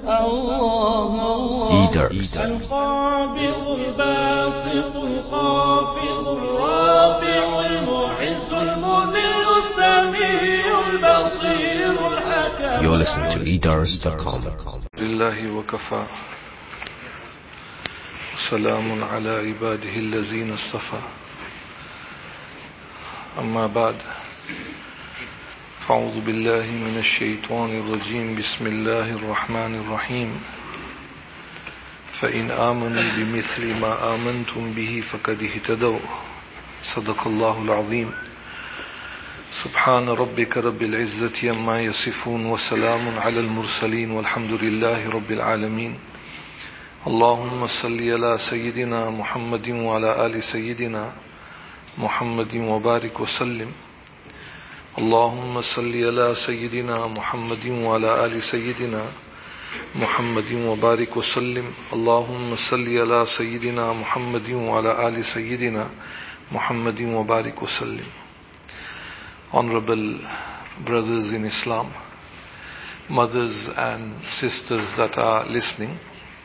Eaters. القابض الباسط الخافض الرافع المعز المذل السميع البصير الحكم. You're listening to eaters.com. لله وكفى سلام على عباده الذين اصطفى أما بعد أعوذ بالله من الشيطان الرجيم بسم الله الرحمن الرحيم فإن آمنوا بمثل ما آمنتم به فقد اهتدوا صدق الله العظيم سبحان ربك رب العزة عما يصفون وسلام على المرسلين والحمد لله رب العالمين اللهم صل على سيدنا محمد وعلى آل سيدنا محمد وبارك وسلم اللهم صل على سيدنا محمد وعلى آل سيدنا محمد وبارك وسلم اللهم صل على سيدنا محمد وعلى آل سيدنا محمد وبارك وسلم. Honorable brothers in Islam, mothers and sisters that are listening,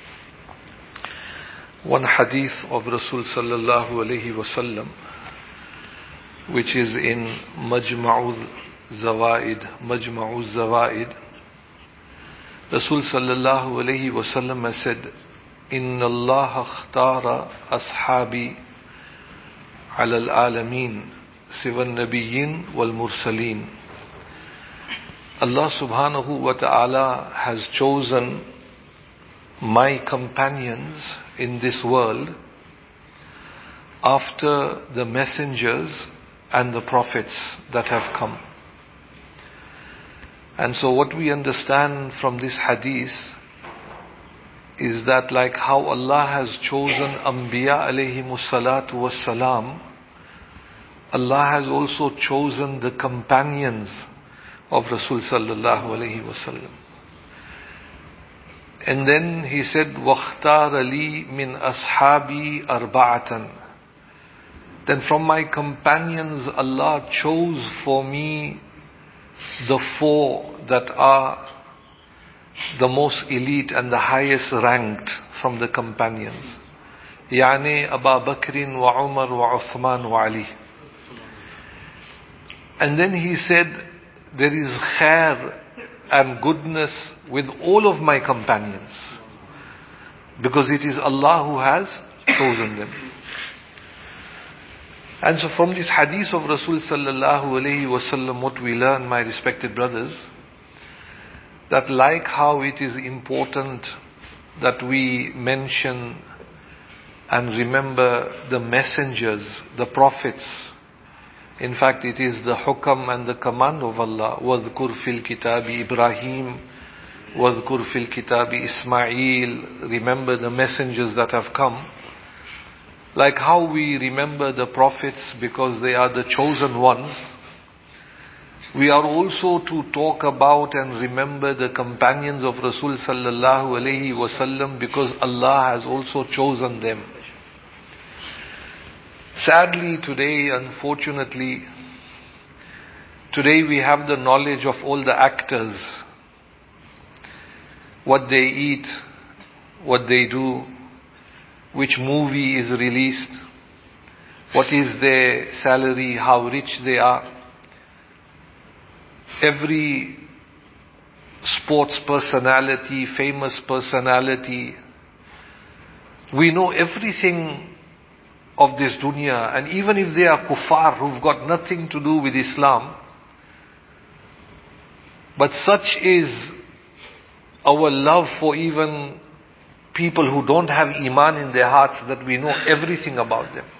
one hadith of Rasul sallallahu alayhi wasallam, which is in Majma'uz Zawaid, Rasul sallallahu alayhi wasallam has said, Inna Allah akhtara ashabi ala al-alamin siwa al-nabiyyin wal-mursaleen. Allah subhanahu wa ta'ala has chosen my companions in this world after the messengers and the prophets that have come. And so what we understand from this hadith is that like how Allah has chosen Anbiya alayhimus salatu wassalam, Allah has also chosen the companions of Rasul sallallahu alayhi wasallam. And then he said, وَاخْتَارَ لِي مِنْ أَصْحَابِي أَرْبَعَةً. Then from my companions, Allah chose for me the four that are the most elite and the highest ranked from the companions. يعني أبا بكر وعمر وعثمان وعلي. And then he said, there is khair and goodness with all of my companions, because it is Allah who has chosen them. And so from this hadith of Rasul sallallahu alayhi wasallam, what we learn, my respected brothers, that like how it is important that we mention and remember the messengers, the prophets. In fact, it is the hukam and the command of Allah. وَاذْكُرْ فِي الْكِتَابِ إِبْرَاهِيمَ وَاذْكُرْ فِي الْكِتَابِ إِسْمَاعِيل. Remember the messengers that have come. Like how we remember the prophets because they are the chosen ones, we are also to talk about and remember the companions of Rasul sallallahu alayhi wasallam because Allah has also chosen them. Sadly today, unfortunately, today we have the knowledge of all the actors, what they eat, what they do, which movie is released, what is their salary, how rich they are. Every sports personality, famous personality, we know everything of this dunya. And even if they are kuffar who've got nothing to do with Islam, but such is our love for even people who don't have iman in their hearts that we know everything about them.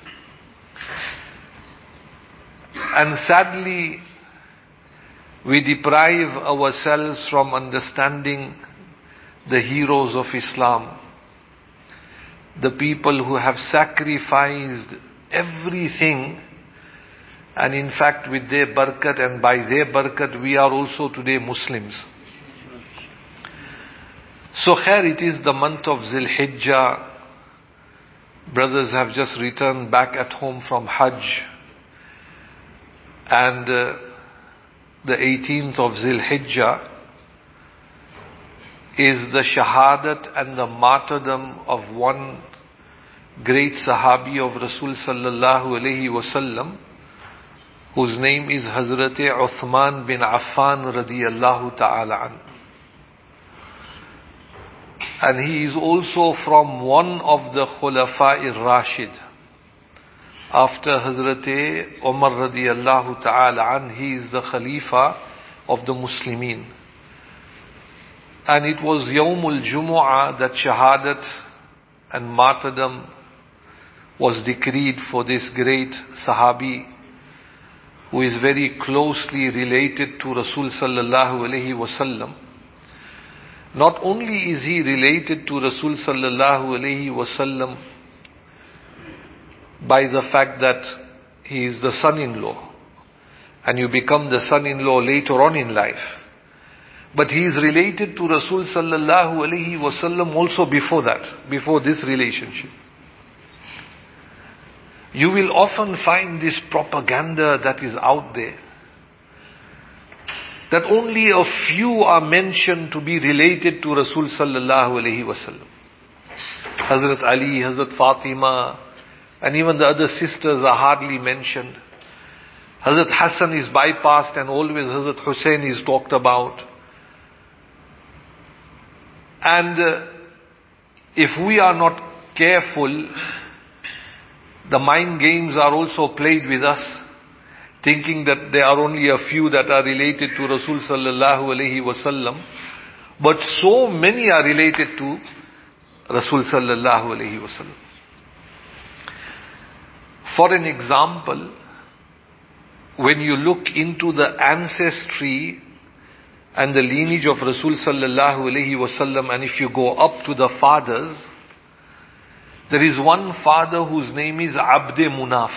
And sadly, we deprive ourselves from understanding the heroes of Islam, the people who have sacrificed everything, and in fact with their barakat and by their barakat we are also today Muslims. So here it is the month of Zil Hijjah. Brothers have just returned back at home from Hajj, and the 18th of Zil Hijjah is the shahadat and the martyrdom of one great sahabi of Rasul sallallahu alayhi wasallam, whose name is Hazrat Uthman bin Affan radiyallahu ta'ala an. And he is also from one of the Khulafa Rashid. After Hazrat Umar radiyallahu ta'ala an, he is the Khalifa of the Muslimin. And it was Yawmul Jumu'ah that shahadat and martyrdom was decreed for this great Sahabi, who is very closely related to Rasul sallallahu alayhi wasallam. Not only is he related to Rasul sallallahu alayhi wasallam by the fact that he is the son-in-law, and you become the son-in-law later on in life, but he is related to Rasul sallallahu alayhi wasallam also before that, before this relationship. You will often find this propaganda that is out there, that only a few are mentioned to be related to Rasul sallallahu alayhi wasallam. Hazrat Ali, Hazrat Fatima, and even the other sisters are hardly mentioned. Hazrat Hassan is bypassed and always Hazrat Hussein is talked about. And if we are not careful, the mind games are also played with us, thinking that there are only a few that are related to Rasul sallallahu alayhi wasallam, but so many are related to Rasul sallallahu alayhi wasallam. For an example, when you look into the ancestry and the lineage of Rasul sallallahu alayhi wasallam, and if you go up to the fathers, there is one father whose name is Abd Munaf.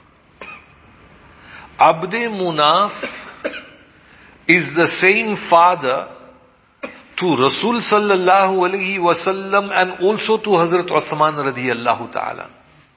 Abd Munaf is the same father to Rasul sallallahu alayhi wasallam and also to Hazrat Uthman radiyallahu ta'ala.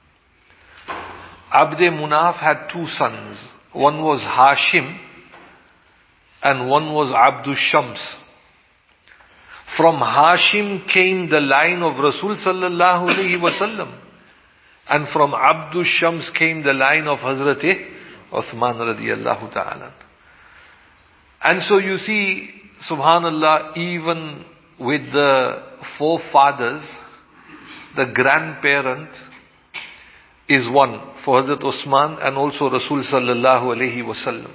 Abd Munaf had two sons. One was Hashim and one was Abdul Shams. From Hashim came the line of Rasul sallallahu alayhi wasallam, and from Abdul Shams came the line of Hazrat Uthman radiyallahu ta'ala. And so you see, subhanallah, even with the forefathers, the grandparent is one for Hazrat Uthman and also Rasul sallallahu alayhi wasallam.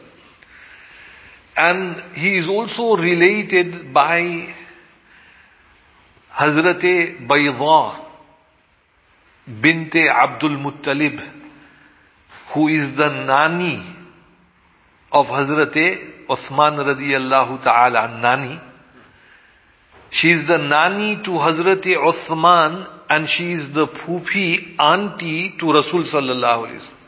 And he is also related by Hazrat Bayda binte Abdul Muttalib, who is the nani of Hazrat Uthman radiyallahu ta'ala, nani. She is the nani to Hazrat Uthman, and she is the phupi, auntie to Rasul sallallahu alayhi wasallam.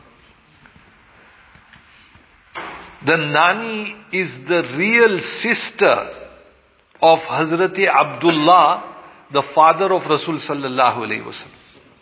The nani is the real sister of Hazrat Abdullah, the father of Rasul sallallahu alayhi wasallam.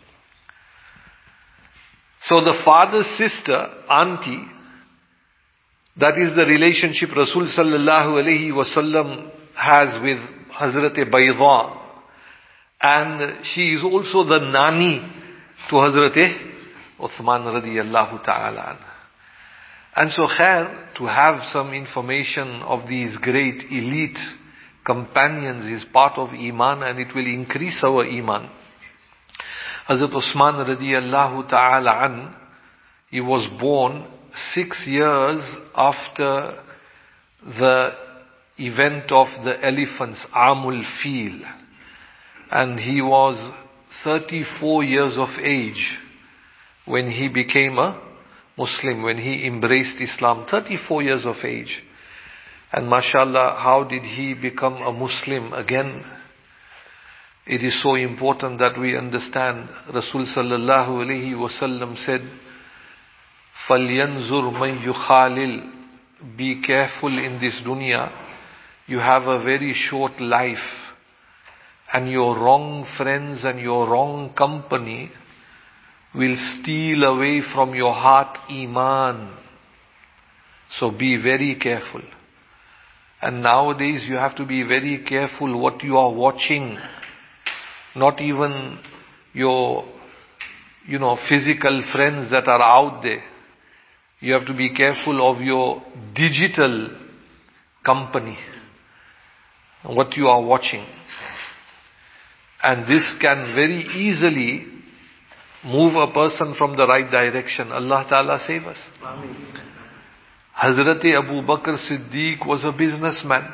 So the father's sister, auntie, that is the relationship Rasul sallallahu alayhi wasallam has with Hazrat Bayda. And she is also the nani to Hazrat Uthman radiyallahu ta'ala. And so khair, to have some information of these great elite companions is part of Iman, and it will increase our Iman. Hazrat Uthman radiyallahu ta'ala an, he was born 6 years after the event of the elephants, Amul Fil. And he was 34 years of age when he became a Muslim, when he embraced Islam. 34 years of age. And mashallah, how did he become a Muslim? Again, it is so important that we understand. Rasul sallallahu alayhi wasallam said, فَلْيَنْزُرْ مَنْ يُخَالِلْ. Be careful in this dunya. You have a very short life. And your wrong friends and your wrong company will steal away from your heart Iman. So be very careful. And nowadays you have to be very careful what you are watching. Not even your, physical friends that are out there. You have to be careful of your digital company. What you are watching. And this can very easily move a person from the right direction. Allah Ta'ala save us. Hazrat Abu Bakr Siddiq was a businessman.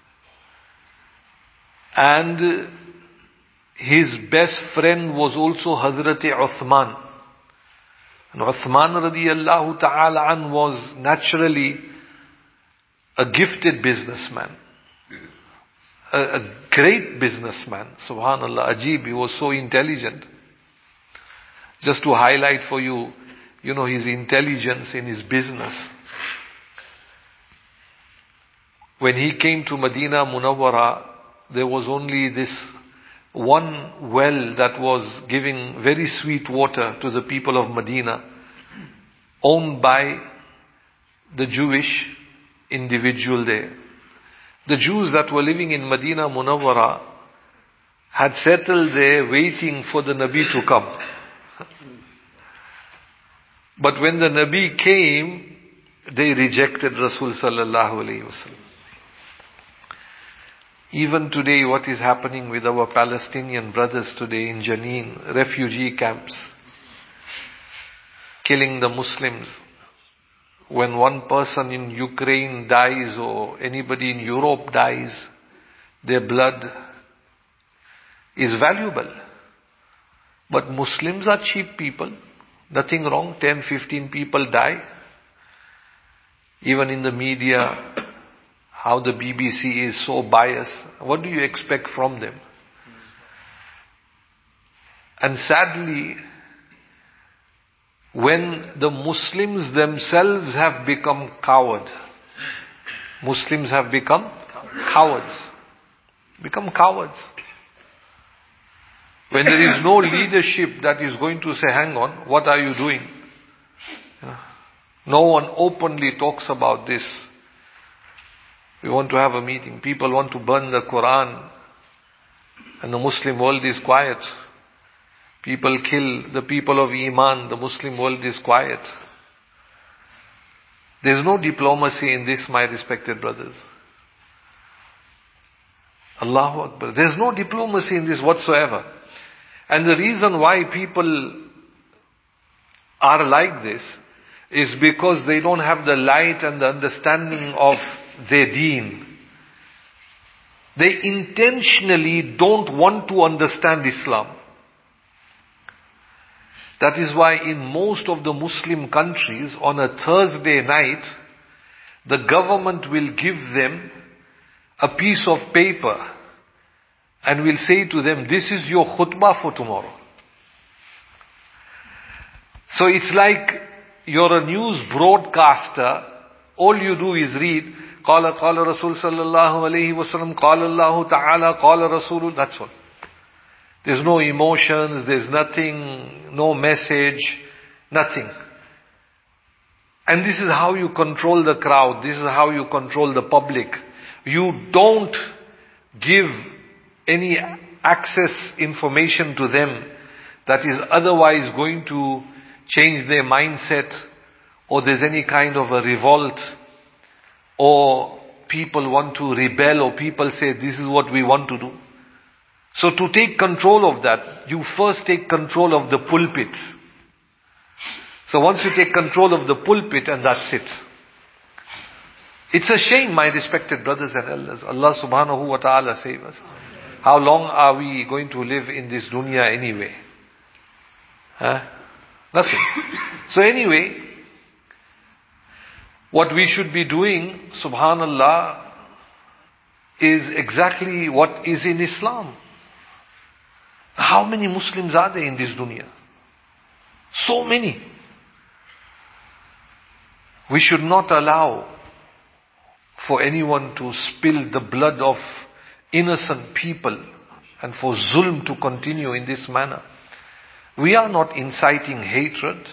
And his best friend was also Hazrat Uthman. And Uthman radiyallahu ta'ala an was naturally a gifted businessman. A great businessman. Subhanallah, Ajib, he was so intelligent. Just to highlight for you, his intelligence in his business. When he came to Medina Munawwara, there was only this one well that was giving very sweet water to the people of Medina, owned by the Jewish individual there. The Jews that were living in Medina Munawwara had settled there waiting for the Nabi to come. But when the Nabi came, they rejected Rasul sallallahu alayhi wasallam. Even today, what is happening with our Palestinian brothers today in Jenin, refugee camps, killing the Muslims. When one person in Ukraine dies or anybody in Europe dies, their blood is valuable. But Muslims are cheap people. Nothing wrong. 10, 15 people die. Even in the media, how the BBC is so biased. What do you expect from them? And sadly, when the Muslims themselves have become cowards, Muslims have become cowards. Become cowards. When there is no leadership that is going to say, hang on, what are you doing? No one openly talks about this. We want to have a meeting. People want to burn the Quran. And the Muslim world is quiet. People kill the people of Iman. The Muslim world is quiet. There is no diplomacy in this, my respected brothers. Allahu Akbar. There is no diplomacy in this whatsoever. And the reason why people are like this is because they don't have the light and the understanding of their deen. They intentionally don't want to understand Islam. That is why in most of the Muslim countries, on a Thursday night, the government will give them a piece of paper and will say to them, this is your khutbah for tomorrow. So it's like you're a news broadcaster. All you do is read, قال رسول صلى الله عليه وسلم قال الله تعالى قال رسول. That's all. There's no emotions, there's nothing, no message, nothing. And this is how you control the crowd. This is how you control the public. You don't give any access information to them that is otherwise going to change their mindset, or there's any kind of a revolt, or people want to rebel, or people say this is what we want to do. So to take control of that, you first take control of the pulpits. So once you take control of the pulpit, and that's it. It's a shame, my respected brothers and elders. Allah subhanahu wa ta'ala save us. How long are we going to live in this dunya anyway? Nothing. So anyway, what we should be doing, subhanallah, is exactly what is in Islam. How many Muslims are there in this dunya? So many. We should not allow for anyone to spill the blood of innocent people and for zulm to continue in this manner. We are not inciting hatred.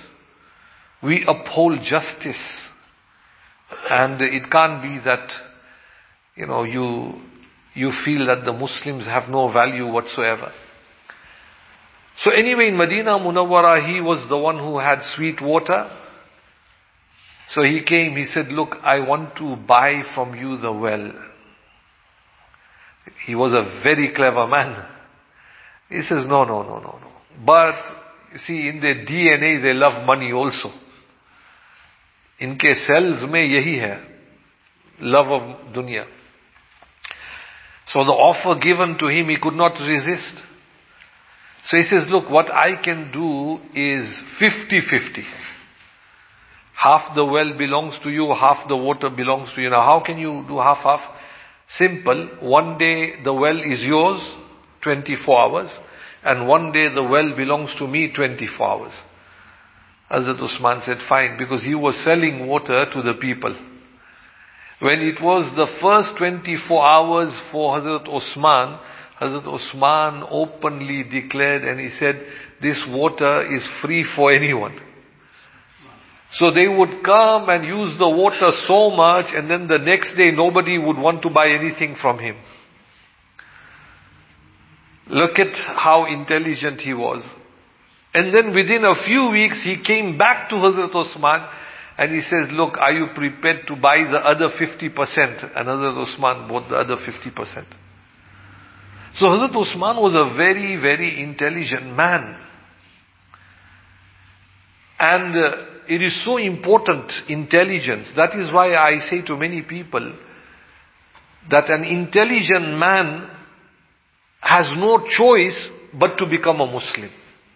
We uphold justice. And it can't be that you feel that the Muslims have no value whatsoever. So anyway, in Medina Munawwara, he was the one who had sweet water. So he came, he said, look, I want to buy from you the well. He was a very clever man. He says, no. But, you see, in their DNA, they love money also. Inke cells mein yahi hai. Love of dunya. So the offer given to him, he could not resist. So he says, look, what I can do is 50-50. Half the well belongs to you, half the water belongs to you. Now how can you do half-half? Simple. One day the well is yours, 24 hours. And one day the well belongs to me, 24 hours. Hazrat Usman said, fine, because he was selling water to the people. When it was the first 24 hours for Hazrat Usman openly declared and he said, this water is free for anyone. So they would come and use the water so much, and then the next day nobody would want to buy anything from him. Look at how intelligent he was. And then within a few weeks he came back to Hazrat Usman and he says, look, are you prepared to buy the other 50%? And Hazrat Usman bought the other 50%. So Hazrat Usman was a very, very intelligent man. And it is so important, intelligence. That is why I say to many people that an intelligent man has no choice but to become a Muslim.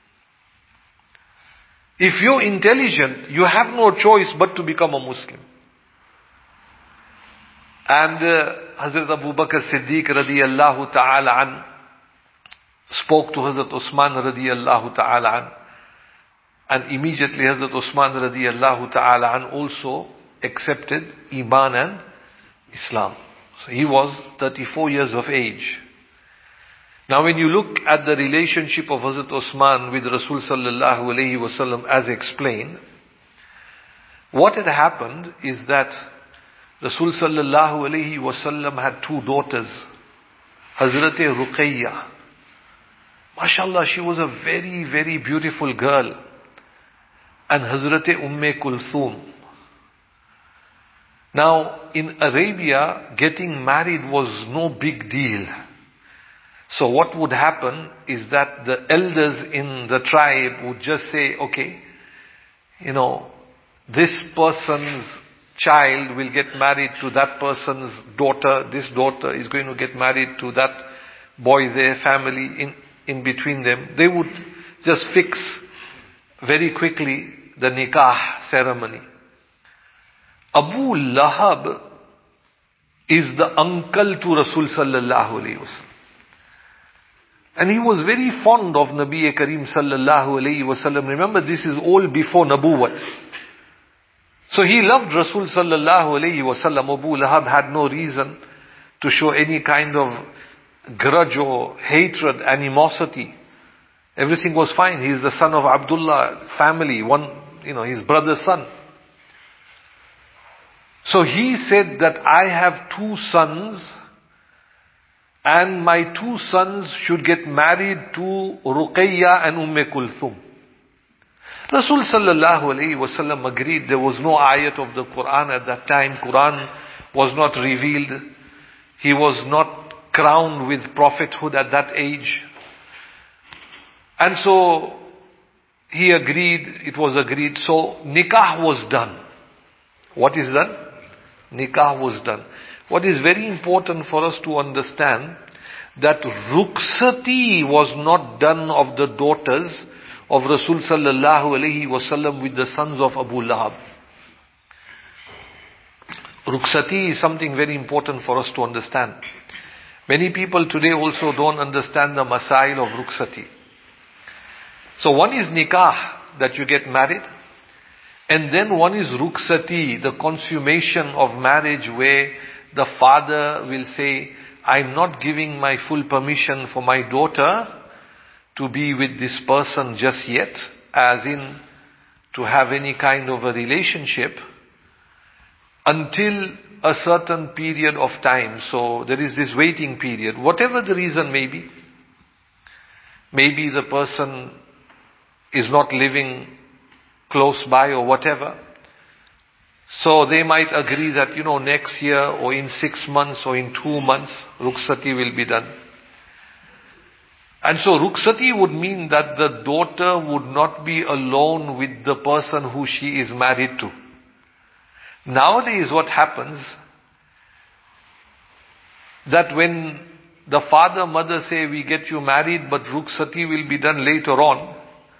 If you're intelligent, you have no choice but to become a Muslim. And Hazrat Abu Bakr Siddiq radiyallahu ta'ala an spoke to Hazrat Usman radiyallahu ta'ala an. And immediately Hazrat Usman radiyallahu ta'ala an also accepted Iman and Islam. So he was 34 years of age. Now when you look at the relationship of Hazrat Usman with Rasul sallallahu alayhi wasallam as explained, what had happened is that Rasul sallallahu alayhi wasallam had two daughters, Hazrat Ruqayya. MashaAllah, she was a very, very beautiful girl. And Hazrat Kulthum. Now, in Arabia, getting married was no big deal. So what would happen is that the elders in the tribe would just say, okay, this person's child will get married to that person's daughter. This daughter is going to get married to that boy, their family, in between them. They would just fix very quickly the nikah ceremony. Abu Lahab is the uncle to Rasul sallallahu alayhi wasallam. And he was very fond of Nabi Kareem sallallahu alayhi wasallam. Remember, this is all before Nabuwwat. So he loved Rasul sallallahu alayhi wasallam. Abu Lahab had no reason to show any kind of grudge or hatred, animosity. Everything was fine. He is the son of Abdullah family, his brother's son. So he said that I have two sons, and my two sons should get married to Ruqayya and Kulthum. Rasul sallallahu alayhi wasallam agreed. There was no ayat of the Quran at that time. Quran was not revealed. He was not crowned with prophethood at that age. And so he agreed, it was agreed. So nikah was done. What is done? Nikah was done. What is very important for us to understand, that rukhsati was not done of the daughters of Rasul sallallahu alayhi wasallam with the sons of Abu Lahab. Rukhsati is something very important for us to understand. Many people today also don't understand the masail of rukhsati. So one is nikah, that you get married. And then one is rukhsati, the consummation of marriage, where the father will say, I'm not giving my full permission for my daughter to be with this person just yet, as in to have any kind of a relationship. until a certain period of time. So there is this waiting period. Whatever the reason may be. Maybe the person is not living close by or whatever. So they might agree that, next year or in 6 months or in 2 months, rukhsati will be done. And so rukhsati would mean that the daughter would not be alone with the person who she is married to. Nowadays what happens, that when the father, mother say, we get you married, but rukhsati will be done later on,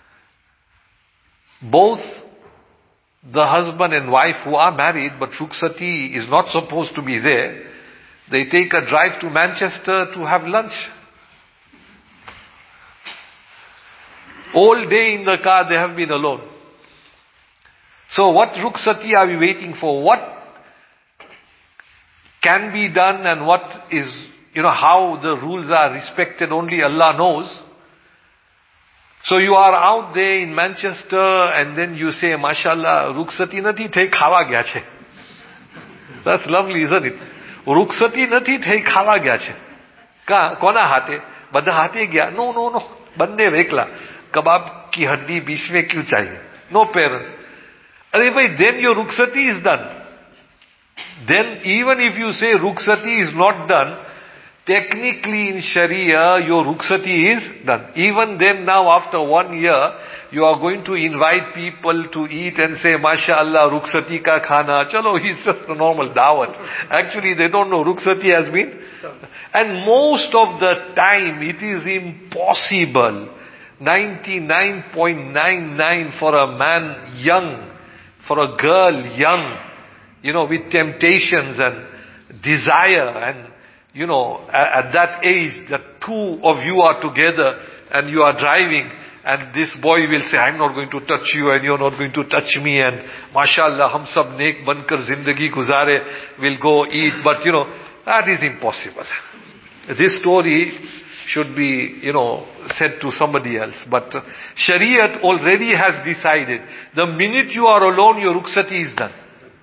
both the husband and wife who are married, but rukhsati is not supposed to be there, they take a drive to Manchester to have lunch. All day in the car they have been alone. So what rukhsati are we waiting for? What can be done and what is, how the rules are respected, only Allah knows. So you are out there in Manchester and then you say, Mashallah, rukhsati nathi thei khawa gaya che. That's lovely, isn't it? Rukhsati nathi thei khawa gaya che. Kona hate? Badha hate gaya? No. Bande vekla. Kebab ki haddi beech mein kyun chahiye? No parents. Arey bhai, then your rukhsati is done. Then even if you say rukhsati is not done, technically in Sharia, your rukhsati is done. Even then now after 1 year, you are going to invite people to eat and say, MashaAllah, rukhsati ka khana. Chalo, it's just a normal dawat. Actually, they don't know rukhsati has been done. And most of the time, it is impossible. 99.99 for a man young, for a girl young, with temptations and desire and, at that age, that two of you are together and you are driving and this boy will say, I'm not going to touch you and you're not going to touch me and mashallah, hum sab nek bankar zindagi guzare, will go eat. But, that is impossible. This story should be, said to somebody else. But Shariat already has decided. The minute you are alone, your rukhsati is done.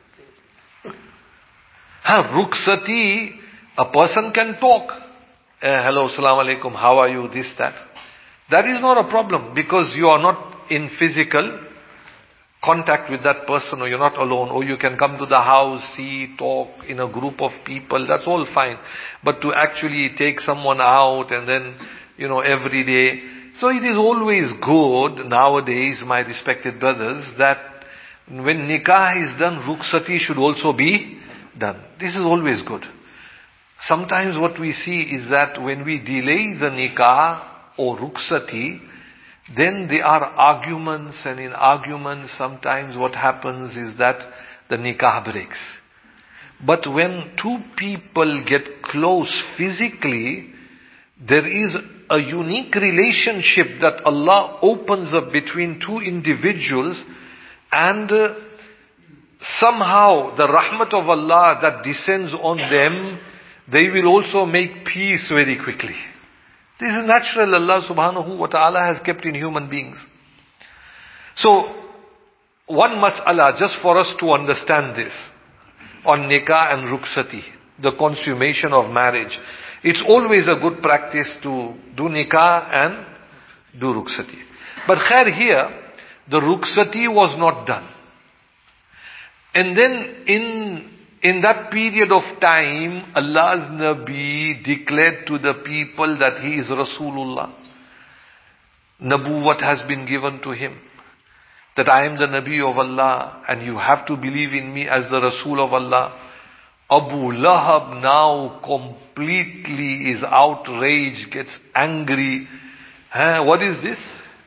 Rukhsati, a person can talk. Hello, assalamu alaikum, how are you, this, that. That is not a problem because you are not in physical contact with that person or you're not alone. Or you can come to the house, see, talk in a group of people, that's all fine. But to actually take someone out and then, every day. So it is always good nowadays, my respected brothers, that when nikah is done, rukhsati should also be done. This is always good. Sometimes what we see is that when we delay the nikah or rukhsati, then there are arguments, and in arguments sometimes what happens is that the nikah breaks. But when two people get close physically, there is a unique relationship that Allah opens up between two individuals, and somehow the rahmat of Allah that descends on them, they will also make peace very quickly. This is natural. Allah subhanahu wa ta'ala has kept in human beings. So, one mas'ala, just for us to understand this, on nikah and rukhsati, the consummation of marriage. It's always a good practice to do nikah and do rukhsati. But khair, here, the rukhsati was not done. And then in that period of time, Allah's Nabi declared to the people that he is Rasulullah. Nabuwwat has been given to him. That I am the Nabi of Allah and you have to believe in me as the Rasul of Allah. Abu Lahab now completely is outraged, gets angry. What is this?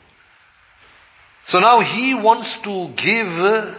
So now he wants to give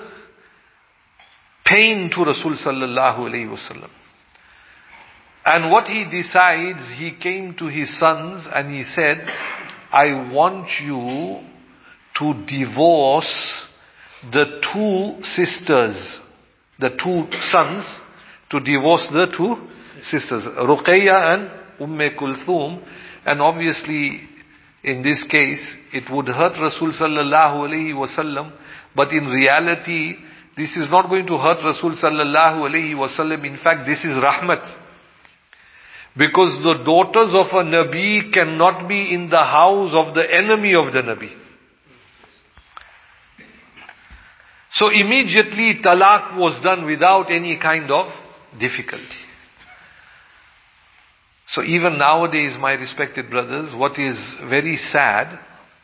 pain to Rasul sallallahu alayhi wasallam. And what he decides, he came to his sons and he said, I want you to divorce the two sisters, the two sons, to divorce the two sisters, Ruqayya and Kulthum. And obviously, in this case, it would hurt Rasul sallallahu alayhi wasallam, but in reality, This is not going to hurt Rasul sallallahu alayhi wasallam. In fact, this is rahmat. Because the daughters of a Nabi cannot be in the house of the enemy of the Nabi. So immediately talaq was done without any kind of difficulty. So even nowadays, my respected brothers, what is very sad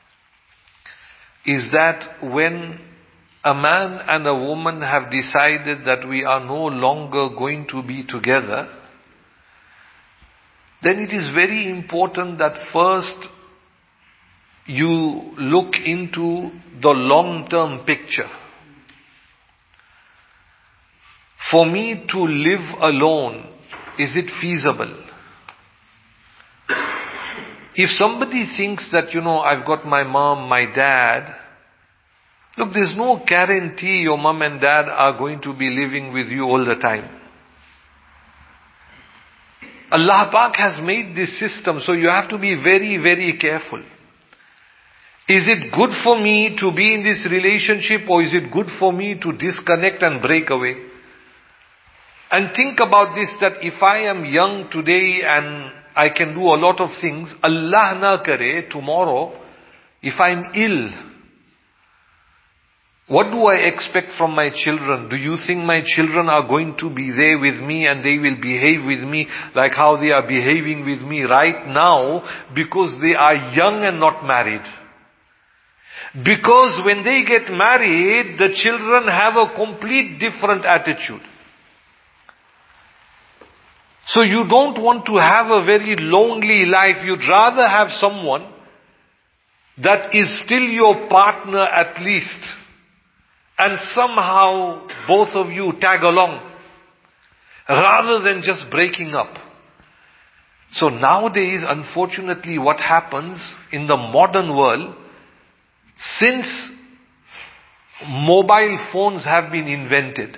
is that when a man and a woman have decided that we are no longer going to be together, then it is very important that first you look into the long-term picture. For me to live alone, is it feasible? If somebody thinks that, I've got my mom, my dad, look, there's no guarantee your mom and dad are going to be living with you all the time. Allah Pak has made this system, so you have to be very, very careful. Is it good for me to be in this relationship, or is it good for me to disconnect and break away? And think about this, that if I am young today and I can do a lot of things, Allah na kare, tomorrow, if I'm ill, what do I expect from my children? Do you think my children are going to be there with me and they will behave with me like how they are behaving with me right now because they are young and not married? Because when they get married, the children have a complete different attitude. So you don't want to have a very lonely life. You'd rather have someone that is still your partner at least. And somehow both of you tag along. Rather than just breaking up. So nowadays, unfortunately, what happens in the modern world, since mobile phones have been invented,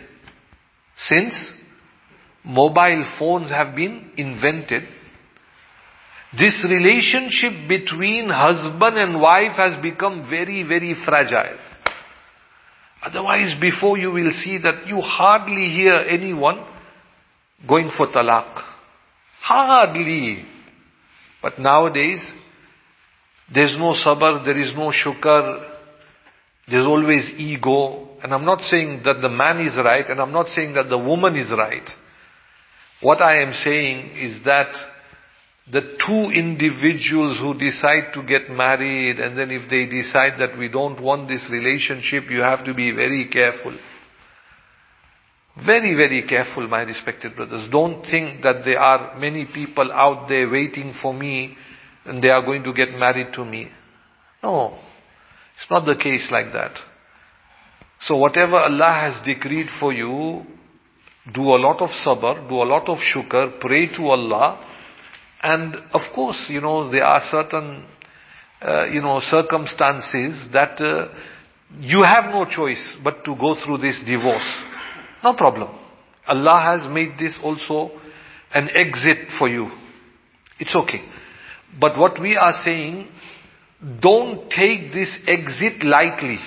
this relationship between husband and wife has become very, very fragile. Otherwise, before you will see that you hardly hear anyone going for talaq. Hardly. But nowadays, there's no sabr, there is no shukr, there's always ego. And I'm not saying that the man is right, and I'm not saying that the woman is right. What I am saying is that the two individuals who decide to get married, and then if they decide that we don't want this relationship, you have to be very careful. Very, very careful, my respected brothers. Don't think that there are many people out there waiting for me and they are going to get married to me. No, it's not the case like that. So whatever Allah has decreed for you, do a lot of sabr, do a lot of shukr, pray to Allah. And of course, there are certain, circumstances that you have no choice but to go through this divorce. No problem. Allah has made this also an exit for you. It's okay. But what we are saying, don't take this exit lightly.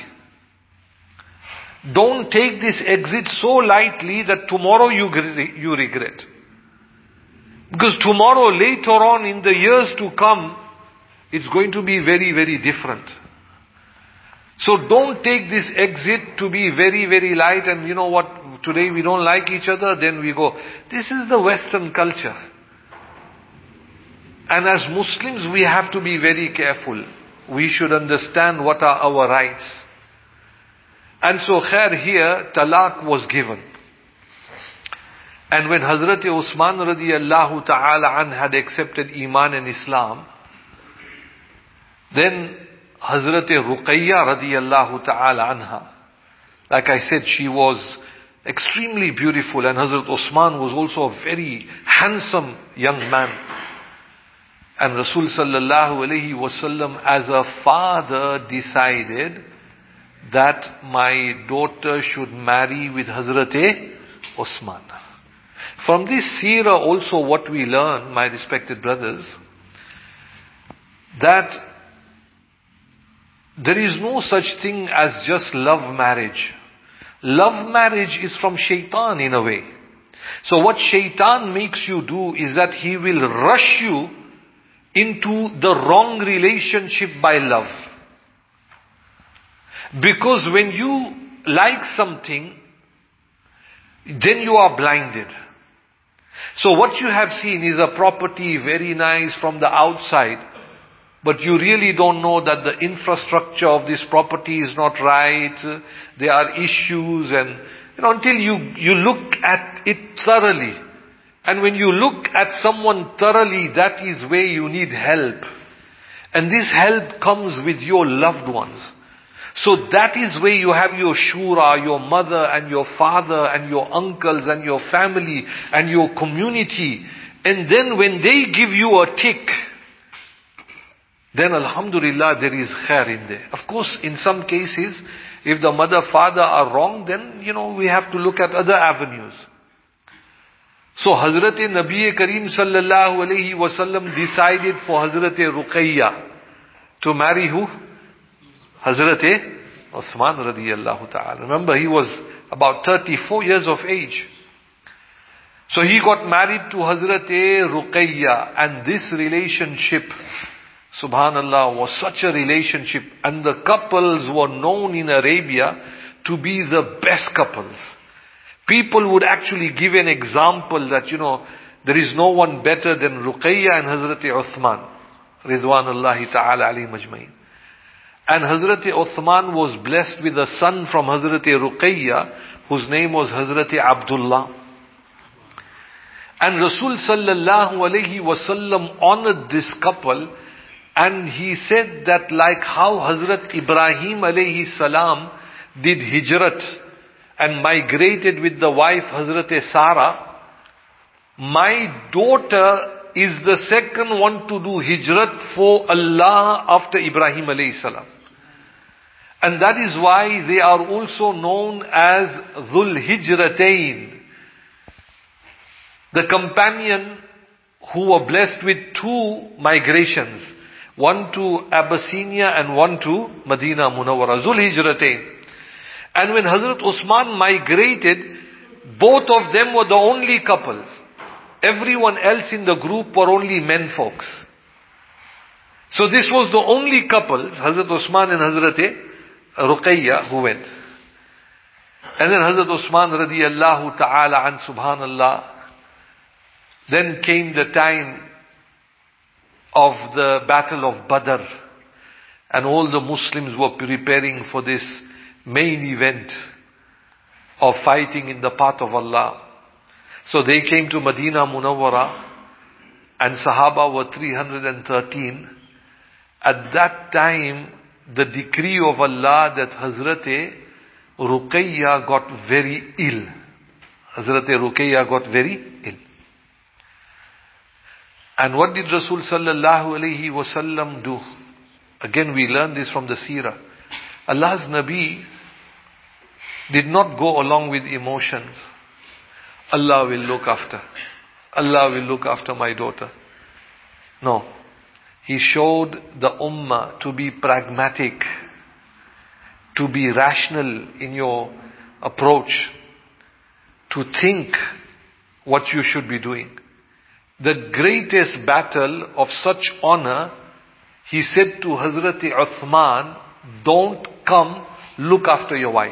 Don't take this exit so lightly that tomorrow you regret. Because tomorrow, later on in the years to come, it's going to be very, very different. So don't take this exit to be very, very light and you know what, today we don't like each other, then we go. This is the Western culture. And as Muslims, we have to be very careful. We should understand what are our rights. And so khair, here, talaq was given. And when Hazrat Usman radiyallahu ta'ala an had accepted Iman and Islam, then Hazrat Ruqayya radiyallahu ta'ala anha, like I said, she was extremely beautiful, and Hazrat Usman was also a very handsome young man. And Rasul sallallahu alayhi wasallam as a father decided that my daughter should marry with Hazrat Usman. From this seerah also what we learn, my respected brothers, that there is no such thing as just love marriage. Love marriage is from shaitan in a way. So what shaitan makes you do is that he will rush you into the wrong relationship by love. Because when you like something, then you are blinded. So what you have seen is a property very nice from the outside, but you really don't know that the infrastructure of this property is not right. There are issues, and until you look at it thoroughly. And when you look at someone thoroughly, that is where you need help. And this help comes with your loved ones. So that is where you have your shura, your mother and your father and your uncles and your family and your community. And then when they give you a tick, then alhamdulillah there is khair in there. Of course, in some cases, if the mother, father are wrong, then we have to look at other avenues. So Hazrat Nabi Kareem sallallahu alayhi wasallam decided for Hazrat Ruqayya to marry who? Hazrat Uthman radiyallahu ta'ala. Remember, he was about 34 years of age. So he got married to Hazrat Ruqayya, and this relationship, subhanallah, was such a relationship, and the couples were known in Arabia to be the best couples. People would actually give an example that, there is no one better than Ruqayya and Hazrat Uthman, Ridwanullahi ta'ala alayhim ajmain. And Hazrat Uthman was blessed with a son from Hazrat Ruqayya, whose name was Hazrat Abdullah. And Rasul sallallahu alayhi wasallam honored this couple, and he said that like how Hazrat Ibrahim alayhi salam did hijrat and migrated with the wife Hazrat Sarah, my daughter is the second one to do hijrat for Allah after Ibrahim alayhi salam. And that is why they are also known as Dhul Hijratain, the companion who were blessed with two migrations, one to Abyssinia and one to Medina Munawwara, Dhul Hijratain. And when Hazrat Usman migrated, both of them were the only couples. Everyone else in the group were only men folks. So this was the only couples, Hazrat Usman and Hazrat Ruqayya, who went. And then Hazrat Usman radiyallahu ta'ala and subhanallah, then came the time of the battle of Badr, and all the Muslims were preparing for this main event of fighting in the path of Allah. So they came to Medina Munawwara, and Sahaba were 313. At that time, the decree of Allah that Hazrat Ruqayya got very ill. Hazrat Ruqayya got very ill. And what did Rasul sallallahu alayhi wasallam do? Again, we learn this from the seerah. Allah's Nabi did not go along with emotions. Allah will look after. Allah will look after my daughter. No. He showed the ummah to be pragmatic, to be rational in your approach, to think what you should be doing. The greatest battle of such honor, he said to Hazrat Uthman, don't come, look after your wife.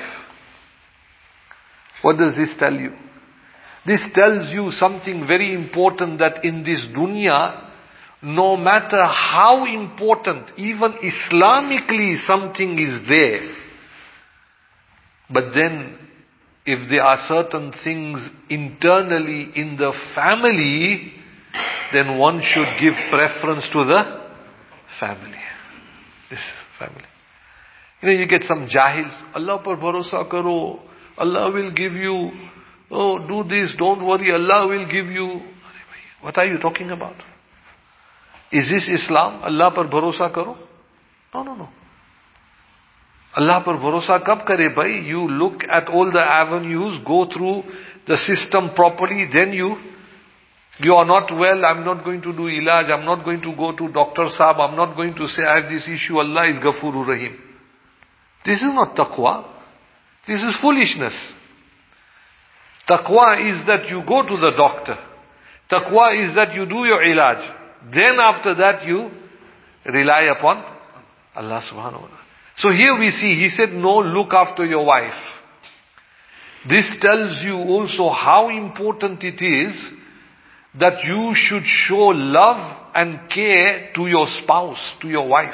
What does this tell you? This tells you something very important, that in this dunya, no matter how important, even Islamically something is there, but then if there are certain things internally in the family, then one should give preference to the family. This family. You get some jahils, Allah par bharosa karo, Allah will give you, do this, don't worry, Allah will give you. What are you talking about? Is this Islam? Allah par bharosa karo? No. Allah par bharosa kab kare bhai? You look at all the avenues, go through the system properly, then you are not well, I'm not going to do ilaj, I'm not going to go to Dr. Saab, I'm not going to say I have this issue, Allah is Ghafurur Rahim. This is not taqwa. This is foolishness. Taqwa is that you go to the doctor. Taqwa is that you do your ilaj. Then after that you rely upon Allah subhanahu wa ta'ala. So here we see, he said, no, look after your wife. This tells you also how important it is that you should show love and care to your spouse, to your wife.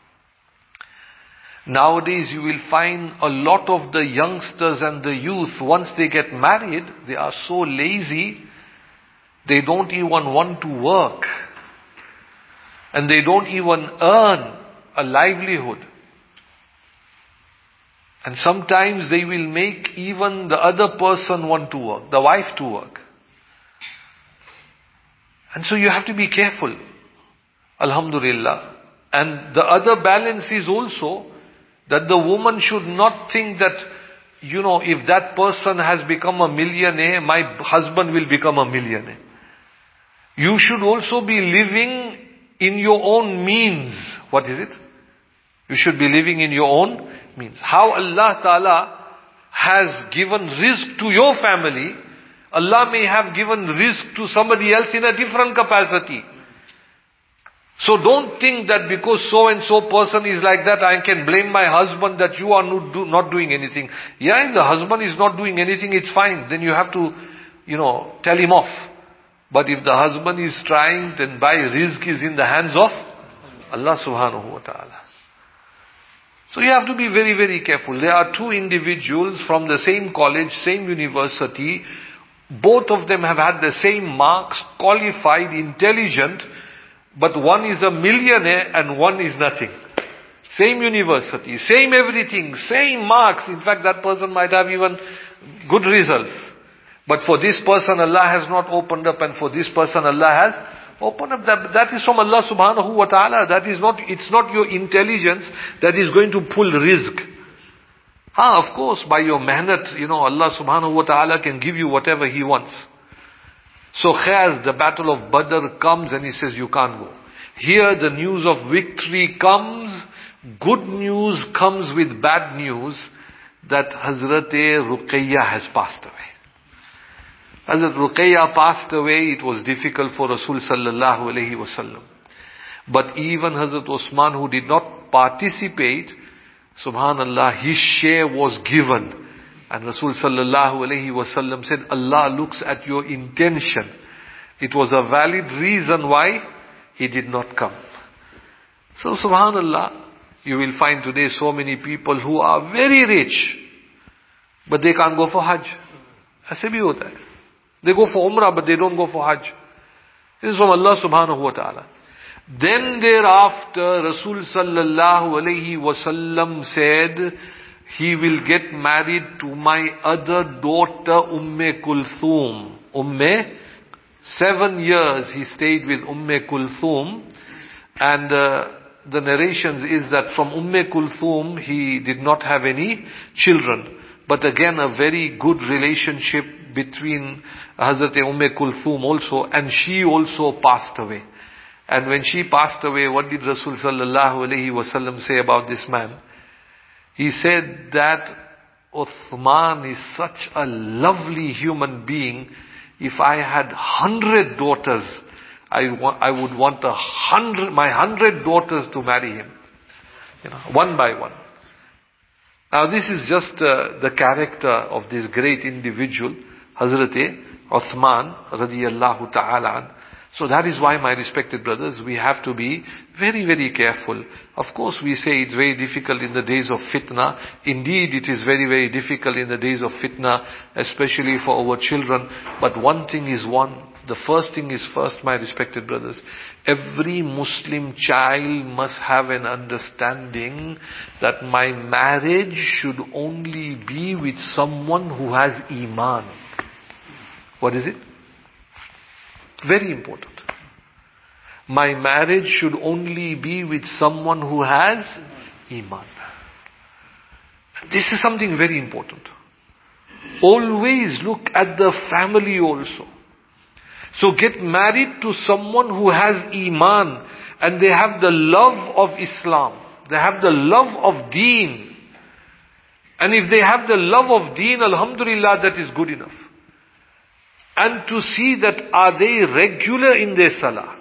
Nowadays you will find a lot of the youngsters and the youth, once they get married, they are so lazy, they don't even want to work. And they don't even earn a livelihood. And sometimes they will make even the other person want to work, the wife to work. And so you have to be careful. Alhamdulillah. And the other balance is also that the woman should not think that, if that person has become a millionaire, my husband will become a millionaire. You should also be living in your own means. What is it? You should be living in your own means. How Allah Ta'ala has given rizq to your family, Allah may have given rizq to somebody else in a different capacity. So don't think that because so and so person is like that, I can blame my husband that you are not doing anything. Yeah, if the husband is not doing anything, it's fine. Then you have to, tell him off. But if the husband is trying, then by rizq is in the hands of Allah subhanahu wa ta'ala. So you have to be very, very careful. There are two individuals from the same college, same university. Both of them have had the same marks, qualified, intelligent, but one is a millionaire and one is nothing. Same university, same everything, same marks. In fact, that person might have even good results. But for this person, Allah has not opened up, and for this person, Allah has opened up. That is from Allah subhanahu wa ta'ala. It's not your intelligence that is going to pull rizq. Of course, by your mehnat, Allah subhanahu wa ta'ala can give you whatever He wants. So khair, the battle of Badr comes and He says you can't go. Here the news of victory comes, good news comes with bad news, that Hazrat Ruqayya has passed away. Hazrat Ruqayya passed away, it was difficult for Rasul sallallahu alayhi wasallam. But even Hazrat Osman, who did not participate, subhanallah, his share was given. And Rasul sallallahu alayhi wasallam said, Allah looks at your intention. It was a valid reason why he did not come. So subhanallah, you will find today so many people who are very rich, but they can't go for Hajj. ऐसे भी होता है. They go for Umrah, but they don't go for Hajj. This is from Allah subhanahu wa ta'ala. Then thereafter, Rasul sallallahu alayhi wasallam said, he will get married to my other daughter, Kulthum. 7 years he stayed with Kulthum. And the narrations is that from Kulthum, he did not have any children. But again, a very good relationship between Hazrat Kulthum also, and she also passed away. And when she passed away, what did Rasul sallallahu alayhi wasallam say about this man? He said that Uthman is such a lovely human being. If I had 100 daughters, I would want my 100 daughters to marry him, one by one. Now this is just the character of this great individual, Hazrat Uthman radiyallahu ta'ala an. So that is why, my respected brothers, we have to be very, very careful. Of course, we say it's very difficult in the days of fitna. Indeed, it is very, very difficult in the days of fitna, especially for our children. But one thing is the first thing is first, my respected brothers. Every Muslim child must have an understanding that my marriage should only be with someone who has Iman. What is it? Very important. My marriage should only be with someone who has Iman. This is something very important. Always look at the family also. So get married to someone who has Iman, and they have the love of Islam. They have the love of Deen. And if they have the love of deen, alhamdulillah, that is good enough. And to see that are they regular in their salah.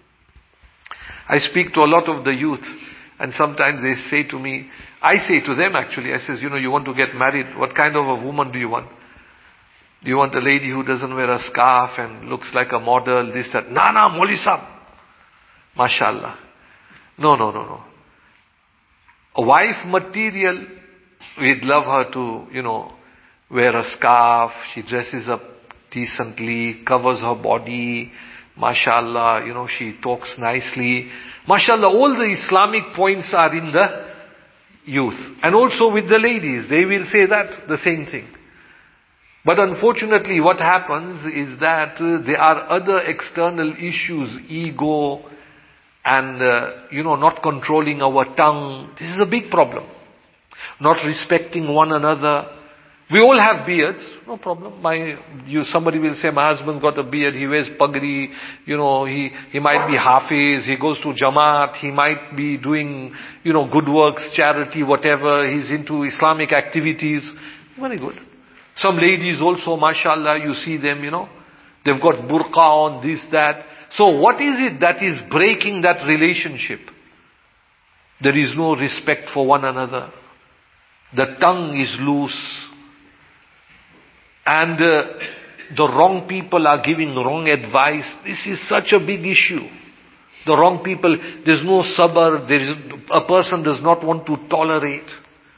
I speak to a lot of the youth, and sometimes they say to me, I say to them actually, I says, you want to get married, what kind of a woman do you want? Do you want a lady who doesn't wear a scarf and looks like a model, this, that? Nah, Mauli Sahab. MashaAllah. No. A wife material, we'd love her to, wear a scarf, she dresses up decently, covers her body, MashaAllah, she talks nicely. MashaAllah, all the Islamic points are in the youth. And also with the ladies, they will say that, the same thing. But unfortunately, what happens is that there are other external issues, ego, and, not controlling our tongue. This is a big problem. Not respecting one another. We all have beards, no problem. Somebody will say, my husband got a beard, he wears pagri, he might be hafiz, he goes to Jamaat, he might be doing, good works, charity, whatever, he's into Islamic activities. Very good. Some ladies also, mashallah, you see them, they've got burqa on, this, that. So what is it that is breaking that relationship? There is no respect for one another. The tongue is loose. And the wrong people are giving wrong advice. This is such a big issue. The wrong people, there's no sabr, a person does not want to tolerate.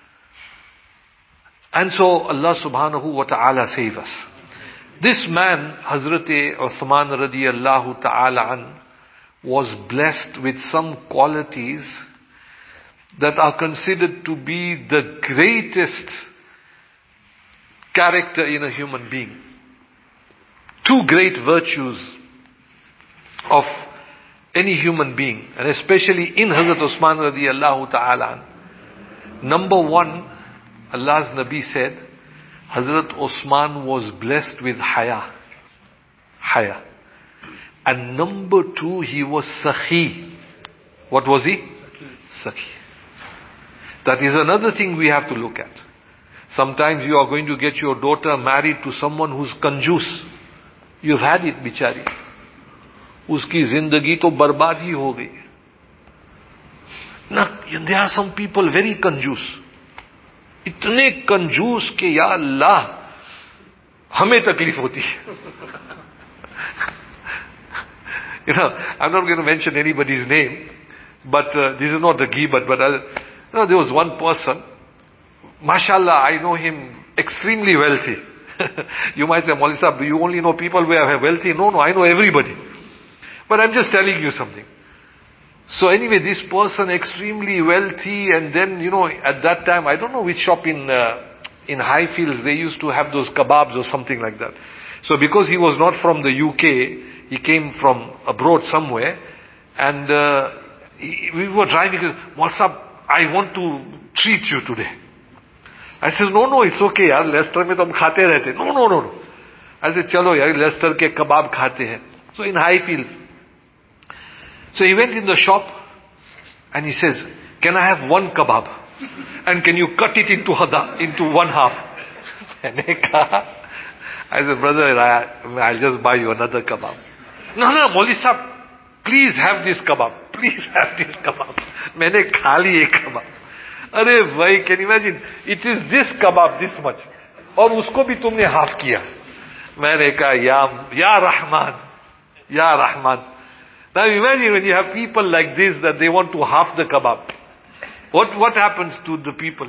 And so Allah subhanahu wa ta'ala save us. This man, Hazrat Uthman radiyallahu ta'ala an, was blessed with some qualities that are considered to be the greatest character in a human being. Two great virtues of any human being, and especially in Hazrat Uthman radiyallahu ta'ala. Number one, Allah's Nabi said, Hazrat Uthman was blessed with haya. Haya. And number two, he was sakhi. What was he? Sakhi. That is another thing we have to look at. Sometimes you are going to get your daughter married to someone who's kanjus. You've had it, bichari. Uski zindagi to barbad hi ho gayi. Now, there are some people very kanjus. Itne kanjus ke ya Allah, hame taklif hoti hai. I'm not going to mention anybody's name, but this is not the ghibat, but there was one person, mashallah, I know him extremely wealthy. You might say, Maulvi Sahab, do you only know people who are wealthy? No, I know everybody. But I'm just telling you something. So anyway, this person extremely wealthy, and then, at that time, I don't know which shop in Highfields, they used to have those kebabs or something like that. So because he was not from the UK, he came from abroad somewhere, and we were driving, Maulvi Sahab, I want to treat you today. I said, no, it's okay, yaar, Leicester mein to hum khate rehte. No. I said, chalo yaar, Leicester ke kebab khate hain. So in Highfields. So he went in the shop, and he says, can I have one kebab? And can you cut it into one half? I said, brother, I'll just buy you another kebab. No, Maulvi Sahab, please have this kebab. Please have this kebab. Maine kha li ek kebab. Arey bhai, can you imagine? It is this kebab, this much. Aur usko bhi tumne half kiya. Maine kaha, Ya Rahman. Now imagine when you have people like this, that they want to half the kebab. What happens to the people?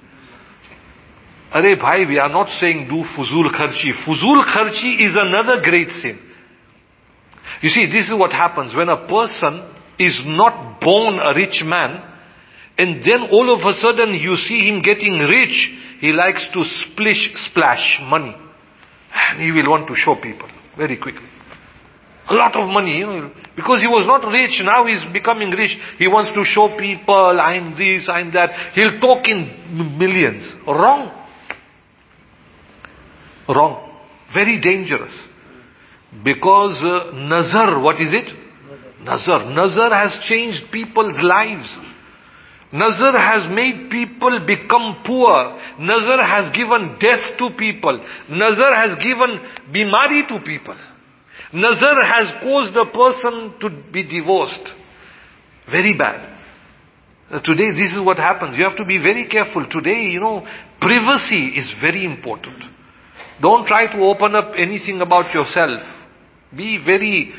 Arey bhai, we are not saying do fuzul kharchi. Fuzul kharchi is another great sin. You see, this is what happens when a person is not born a rich man, and then all of a sudden you see him getting rich, he likes to splash money. And he will want to show people very quickly. A lot of money, because he was not rich, now he's becoming rich. He wants to show people, I'm this, I'm that. He'll talk in millions. Wrong. Very dangerous. Because nazar, what is it? Nazar. Nazar has changed people's lives. Nazar has made people become poor. Nazar has given death to people. Nazar has given bimari to people. Nazar has caused a person to be divorced. Very bad. Today this is what happens. You have to be very careful. Today, privacy is very important. Don't try to open up anything about yourself. Be very,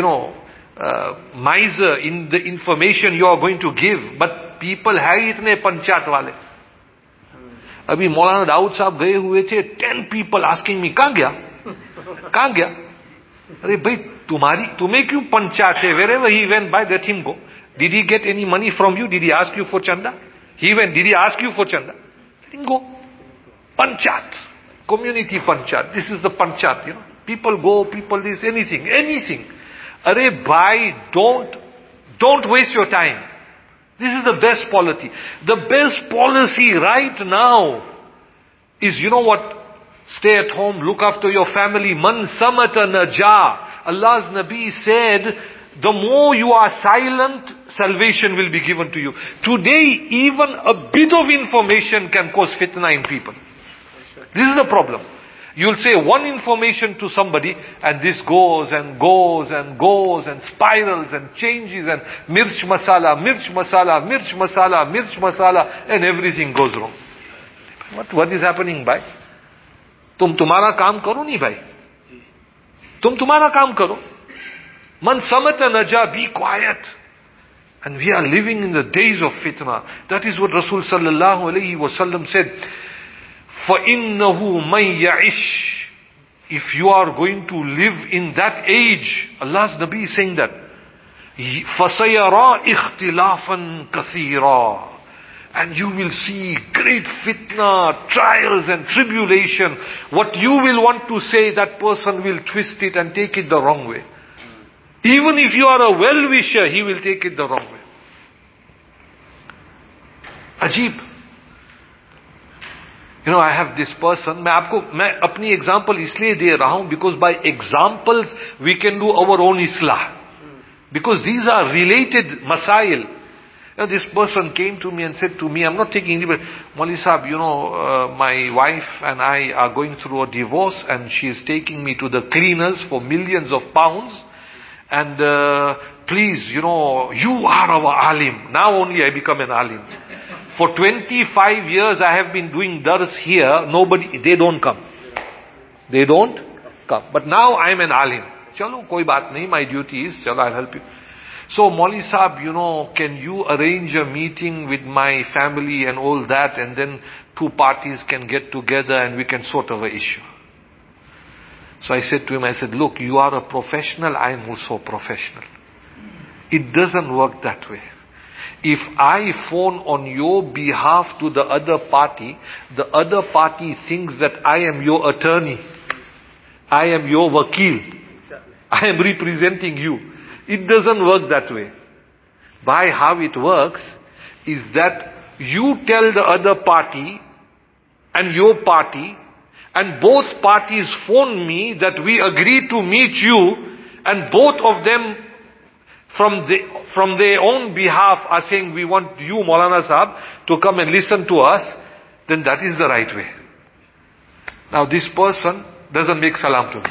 miser in the information you are going to give. But people है इतने पंचायत वाले. अभी मौलाना दाऊद साहब गए हुए थे, 10 people asking me, कहाँ गया? अरे भाई तुम्हें क्यों पंचायत है? Wherever he went by, let him go. Did he get any money from you? Did he ask you for chanda? He went, did he ask you for chanda? Let him go. Panchayat. Community panchayat. This is the panchayat, People go, people this, anything. Arey bhai, don't waste your time. This is the best policy. The best policy right now is, what? Stay at home, look after your family. Man samata naja. Allah's Nabi said, the more you are silent, salvation will be given to you. Today, even a bit of information can cause fitna in people. This is the problem. You'll say one information to somebody and this goes and spirals and changes and mirch masala and everything goes wrong. What is happening, bhai? Tum tumhara kaam karo nahi, bhai. Tum tumhara kaam karo. Man samata naja, be quiet. And we are living in the days of fitna. That is what Rasul sallallahu alayhi wasallam said. فَإِنَّهُ مَنْ يَعِشْ. If you are going to live in that age, Allah's Nabi is saying that, فَسَيَرَى اِخْتِلَافًا كَثِيرًا. And you will see great fitna, trials and tribulation. What you will want to say, that person will twist it and take it the wrong way. Even if you are a well-wisher, he will take it the wrong way. Ajib. I have this person, मैं अपनी example इसलिए दे रहा हूं, because by examples we can do our own islah. Because these are related masail. This person came to me and said to me, I'm not taking anybody, Mauli Sahab, my wife and I are going through a divorce and she is taking me to the cleaners for millions of pounds. And please, you are our alim. Now only I become an alim. For 25 years I have been doing dars here. They don't come. But now I am an alim. Chalo, koi baat nahi, my duty is, chalo, I'll help you. So, Mauli Sahab, can you arrange a meeting with my family and all that, and then two parties can get together and we can sort of an issue. So I said to him, look, you are a professional, I am also a professional. It doesn't work that way. If I phone on your behalf to the other party thinks that I am your attorney. I am your wakil. I am representing you. It doesn't work that way. By how it works is that you tell the other party and your party, and both parties phone me that we agree to meet you, and both of them from their own behalf are saying, we want you, Maulana Sahab, to come and listen to us, then that is the right way. Now this person doesn't make salam to me.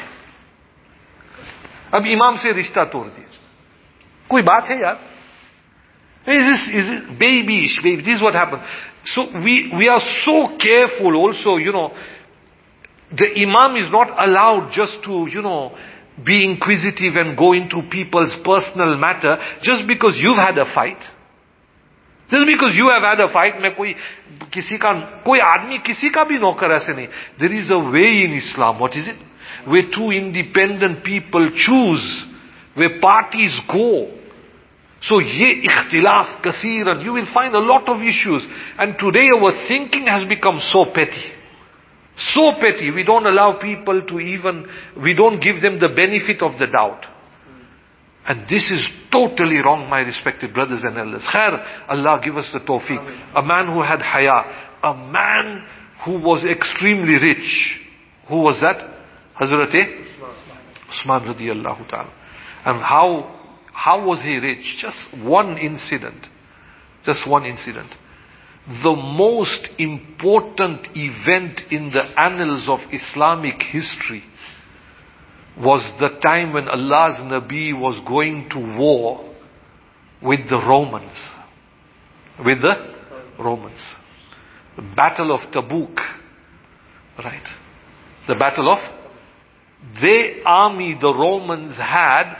Ab imam se rishta tod diya. Koi baat hai yaar? Is this baby? This is what happens. So we are so careful also, the imam is not allowed just to, be inquisitive and go into people's personal matter just because you've had a fight. Just because you have had a fight, koi aadmi kisi ka bhi naukar aise nahi. There is a way in Islam. What is it? Where two independent people choose, where parties go. So ye ikhtilaf kasiran, you will find a lot of issues. And today our thinking has become so petty. So petty, we don't allow people to we don't give them the benefit of the doubt. And this is totally wrong, my respected brothers and elders. Khair, Allah give us the tawfiq. A man who had haya, a man who was extremely rich. Who was that? Hazrat Usman radiyallahu ta'ala. And how was he rich? Just one incident. Just one incident. The most important event in the annals of Islamic history was the time when Allah's Nabi was going to war with the Romans. With the Romans. The Battle of Tabuk. Right. The Battle of... Their army, the Romans, had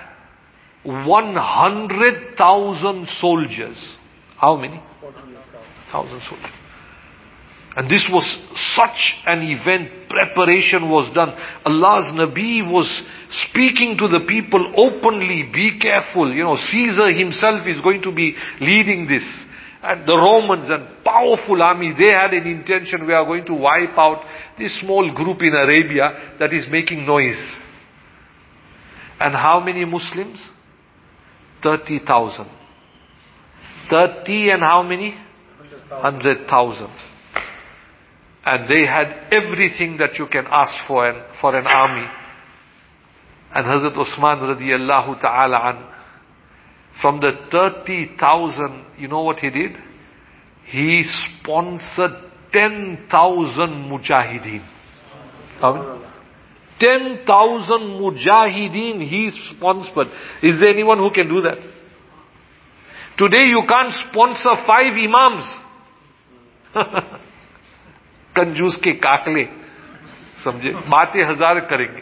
100,000 soldiers. How many? 1,000 soldiers. And this was such an event. Preparation was done. Allah's Nabi was speaking to the people openly. Be careful. Caesar himself is going to be leading this. And the Romans, and powerful army, they had an intention, we are going to wipe out this small group in Arabia that is making noise. And how many Muslims? 30,000. 30 and how many? 100,000. And they had everything that you can ask for an army. And Hazrat Usman radiallahu ta'ala an, from the 30,000, you know what he did? He sponsored 10,000 mujahideen. How many? 10,000 mujahideen he sponsored. Is there anyone who can do that? Today you can't sponsor 5 imams. कंजूस के काकले समझे बातें हजार करेंगे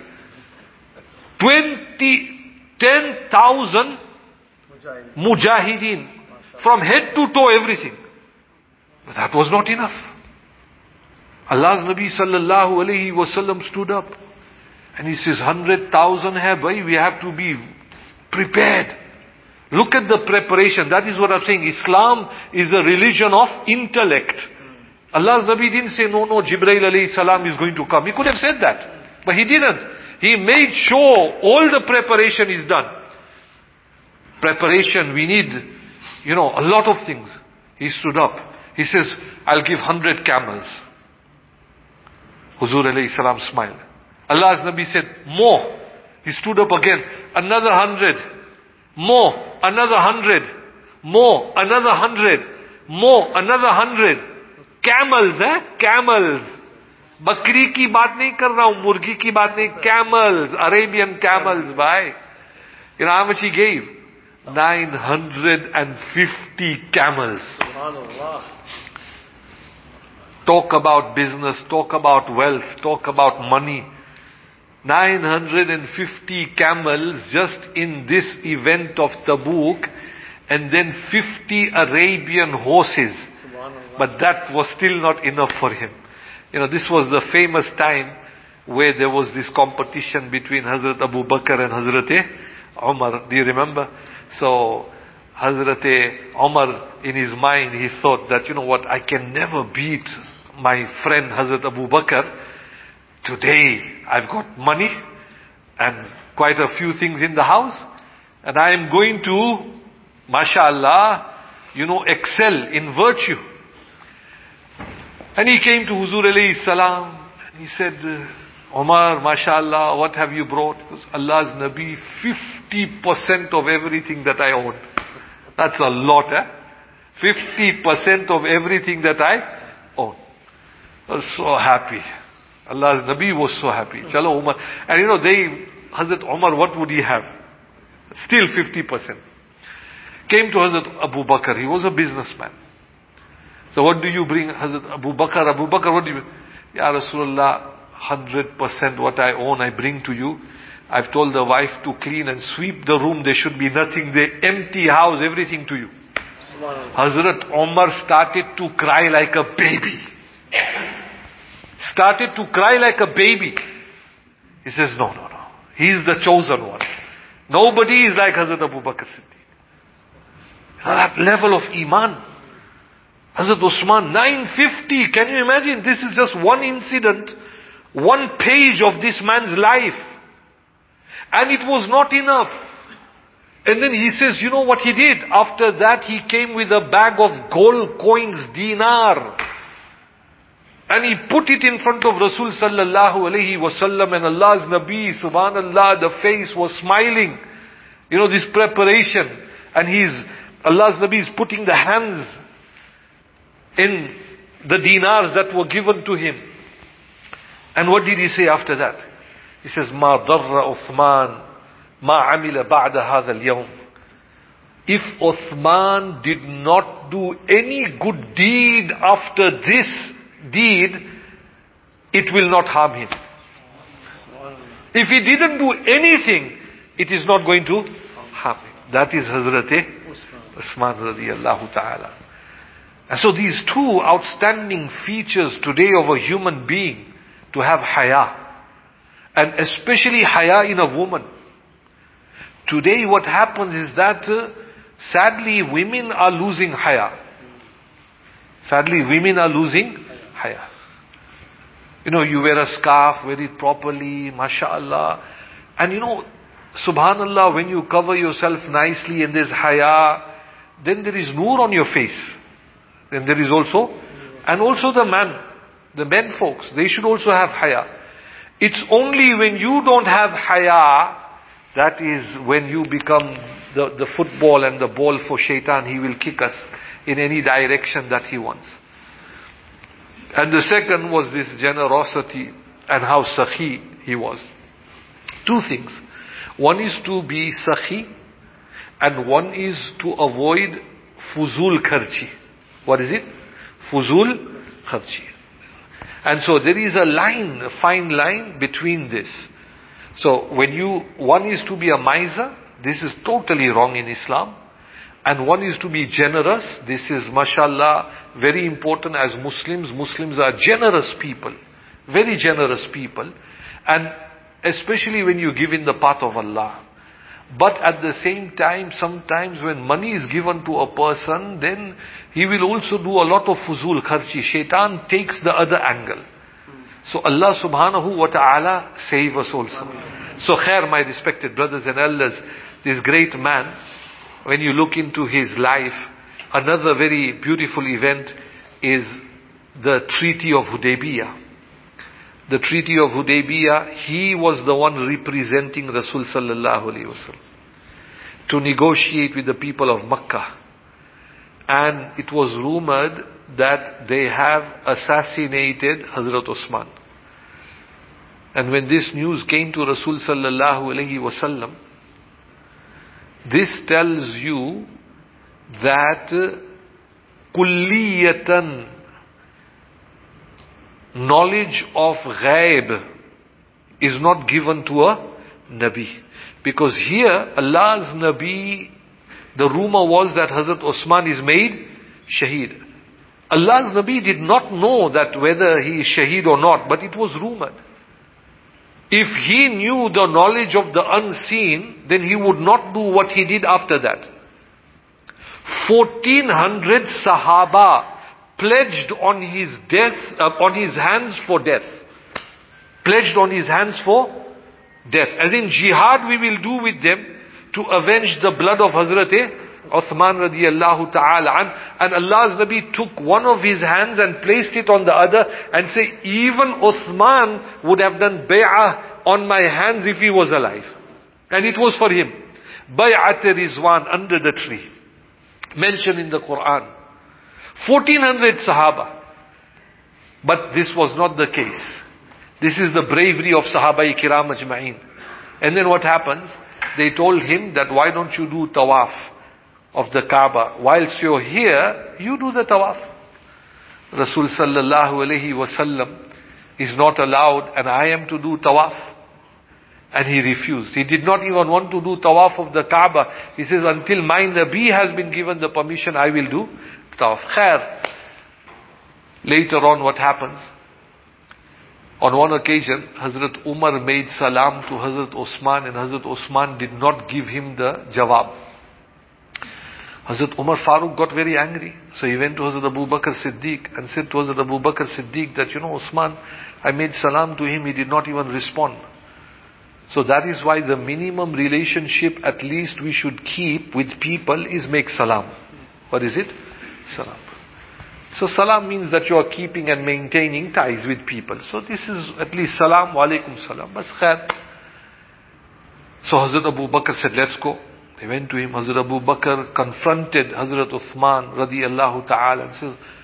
10,000 mujahideen from head to toe everything. But that was not enough. Allah's Nabi sallallahu alayhi wasallam stood up and he says 100,000 hai bhai, we have to be prepared. Look at the preparation. That is what I'm saying. Islam is a religion of intellect. Allah's Nabi didn't say, no, Jibreel alayhi salam is going to come. He could have said that. But he didn't. He made sure all the preparation is done. Preparation, we need, a lot of things. He stood up. He says, I'll give 100 camels. Huzur alayhi salam smiled. Allah's Nabi said, more. He stood up again. Another 100. More. Another 100. More. Another 100. More. Another 100. Camels, Camels. Bakri ki baat nahi kar raha hu, murgi ki baat nahi, camels, Arabian camels, bhai. You know how much he gave? 950 camels. Talk about business, talk about wealth, talk about money. 950 camels just in this event of Tabuk, and then 50 Arabian horses. But that was still not enough for him. This was the famous time where there was this competition between Hazrat Abu Bakr and Hazrat Umar. Do you remember? So, Hazrat Umar, in his mind, he thought that, I can never beat my friend Hazrat Abu Bakr. Today, I've got money and quite a few things in the house. And I am going to, mashallah, excel in virtue. And he came to Huzur alayhi salam and he said, Omar, mashallah, what have you brought? Because Allah's Nabi, 50% of everything that I own. That's a lot, 50% of everything that I own. I was so happy. Allah's Nabi was so happy. Chalo Umar. And Hazrat Umar, what would he have? Still 50%. Came to Hazrat Abu Bakr. He was a businessman. So what do you bring, Hazrat Abu Bakr? Abu Bakr, what do you bring? Ya Rasulullah, 100% what I own, I bring to you. I've told the wife to clean and sweep the room. There should be nothing there. Empty house, everything to you. Hazrat Umar started to cry like a baby. Started to cry like a baby. He says, no. He is the chosen one. Nobody is like Hazrat Abu Bakr Siddiq. That level of iman. Hazrat Usman, 950. Can you imagine? This is just one incident, one page of this man's life. And it was not enough. And then he says, you know what he did? After that he came with a bag of gold coins, dinar. And he put it in front of Rasul sallallahu alayhi wasallam, and Allah's Nabi, subhanallah, the face was smiling. This preparation. And Allah's Nabi is putting the hands in the dinars that were given to him. And what did he say after that? He says, "Ma darra Uthman, ma amila ba'da hadha al-yawm." If Uthman did not do any good deed after this deed, it will not harm him. If he didn't do anything, it is not going to harm him. That is Hazrat Usman radiyallahu ta'ala. And so these two outstanding features today of a human being, to have haya, and especially haya in a woman. Today what happens is that sadly women are losing haya. Sadly women are losing haya. You wear a scarf, wear it properly, mashallah. And subhanallah, when you cover yourself nicely and there's haya, then there is noor on your face. Then there is also, and also the men folks, they should also have haya. It's only when you don't have haya, that is when you become the football and the ball for shaitan. He will kick us in any direction that he wants. And the second was this generosity and how sakhi he was. Two things. One is to be sakhi, and one is to avoid fuzul kharchi. What is it? Fuzul kharchi. And so there is a line, a fine line between this. So one is to be a miser, this is totally wrong in Islam. And one is to be generous. This is, mashallah, very important as Muslims. Muslims are generous people. Very generous people. And especially when you give in the path of Allah. But at the same time, sometimes when money is given to a person, then he will also do a lot of fuzul kharchi. Shaitan takes the other angle. So Allah subhanahu wa ta'ala save us also. So khair, my respected brothers and elders, this great man, when you look into his life, another very beautiful event is the Treaty of Hudaybiyah. The Treaty of Hudaybiyah, he was the one representing Rasul sallallahu alaihi wasallam to negotiate with the people of Makkah. And it was rumored that they have assassinated Hazrat Usman. And when this news came to Rasul sallallahu alaihi wasallam, this tells you that kulliyatan, knowledge of ghaib is not given to a Nabi. Because here, Allah's Nabi, the rumor was that Hazrat Usman is made shaheed. Allah's Nabi did not know that whether he is shaheed or not, but it was rumored. If he knew the knowledge of the unseen, then he would not do what he did after that. 1,400 Sahaba pledged on his on his hands for death. Pledged on his hands for death. As in jihad we will do with them to avenge the blood of Hazrat Uthman radiyallahu ta'ala. And Allah's Nabi took one of his hands and placed it on the other and said, even Uthman would have done bay'ah on my hands if he was alive. And it was for him. Bay'at Rizwan, under the tree. Mentioned in the Quran. 1,400 Sahaba. But this was not the case. This is the bravery of Sahaba Kiram Ajma'in. And then what happens? They told him that why don't you do tawaf of the Kaaba? Whilst you're here, you do the tawaf. Rasul sallallahu alayhi wasallam is not allowed and I am to do tawaf. And he refused. He did not even want to do tawaf of the Kaaba. He says, until my Nabi has been given the permission, I will do tawaf. Khair. Later on, what happens? On one occasion, Hazrat Umar made salam to Hazrat Usman and Hazrat Usman did not give him the jawab. Hazrat Umar Farooq got very angry. So he went to Hazrat Abu Bakr Siddiq and said to Hazrat Abu Bakr Siddiq that, Usman, I made salam to him, he did not even respond. So that is why the minimum relationship at least we should keep with people is make salam. What is it? Salam. So salam means that you are keeping and maintaining ties with people. So this is at least salam, wa alaikum salam, bas khair. So Hazrat Abu Bakr said, let's go. They went to him. Hazrat Abu Bakr confronted Hazrat Uthman radiyallahu ta'ala and says,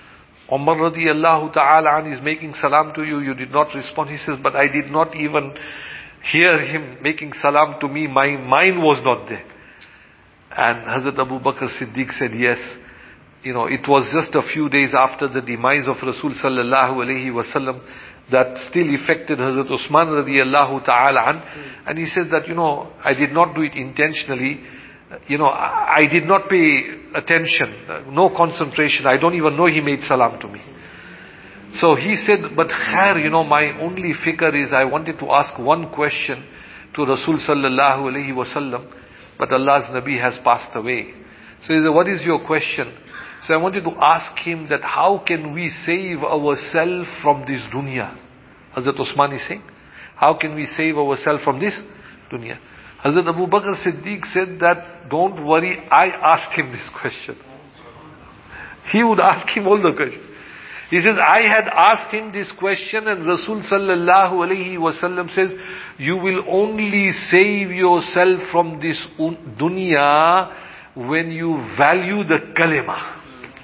Umar radiallahu ta'ala an is making salam to you, you did not respond. He says, but I did not even hear him making salam to me, my mind was not there. And Hazrat Abu Bakr Siddiq said, yes, it was just a few days after the demise of Rasul sallallahu alayhi wasallam that still affected Hazrat Usman radiallahu ta'ala an. And he said that, I did not do it intentionally. I did not pay attention, no concentration. I don't even know he made salam to me. So he said, but khair, my only fikr is I wanted to ask one question to Rasul sallallahu alayhi wasallam, but Allah's Nabi has passed away. So he said, what is your question? So I wanted to ask him that how can we save ourselves from this dunya? Hazrat Usman is saying, how can we save ourselves from this dunya? Hazrat Abu Bakr Siddiq said that, don't worry, I asked him this question. He would ask him all the questions. He says, I had asked him this question and Rasul sallallahu alayhi wasallam says, you will only save yourself from this dunya when you value the kalima.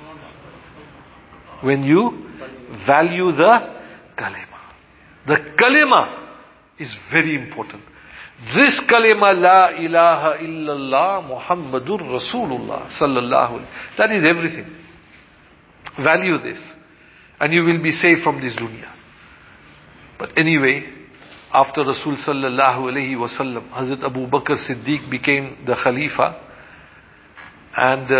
When you value the kalima. The kalima is very important. This kalima, la ilaha illallah Muhammadur Rasulullah sallallahu alayhi. That is everything. Value this. And you will be safe from this dunya. But anyway, after Rasul sallallahu alayhi wasallam, Hazrat Abu Bakr Siddiq became the Khalifa. And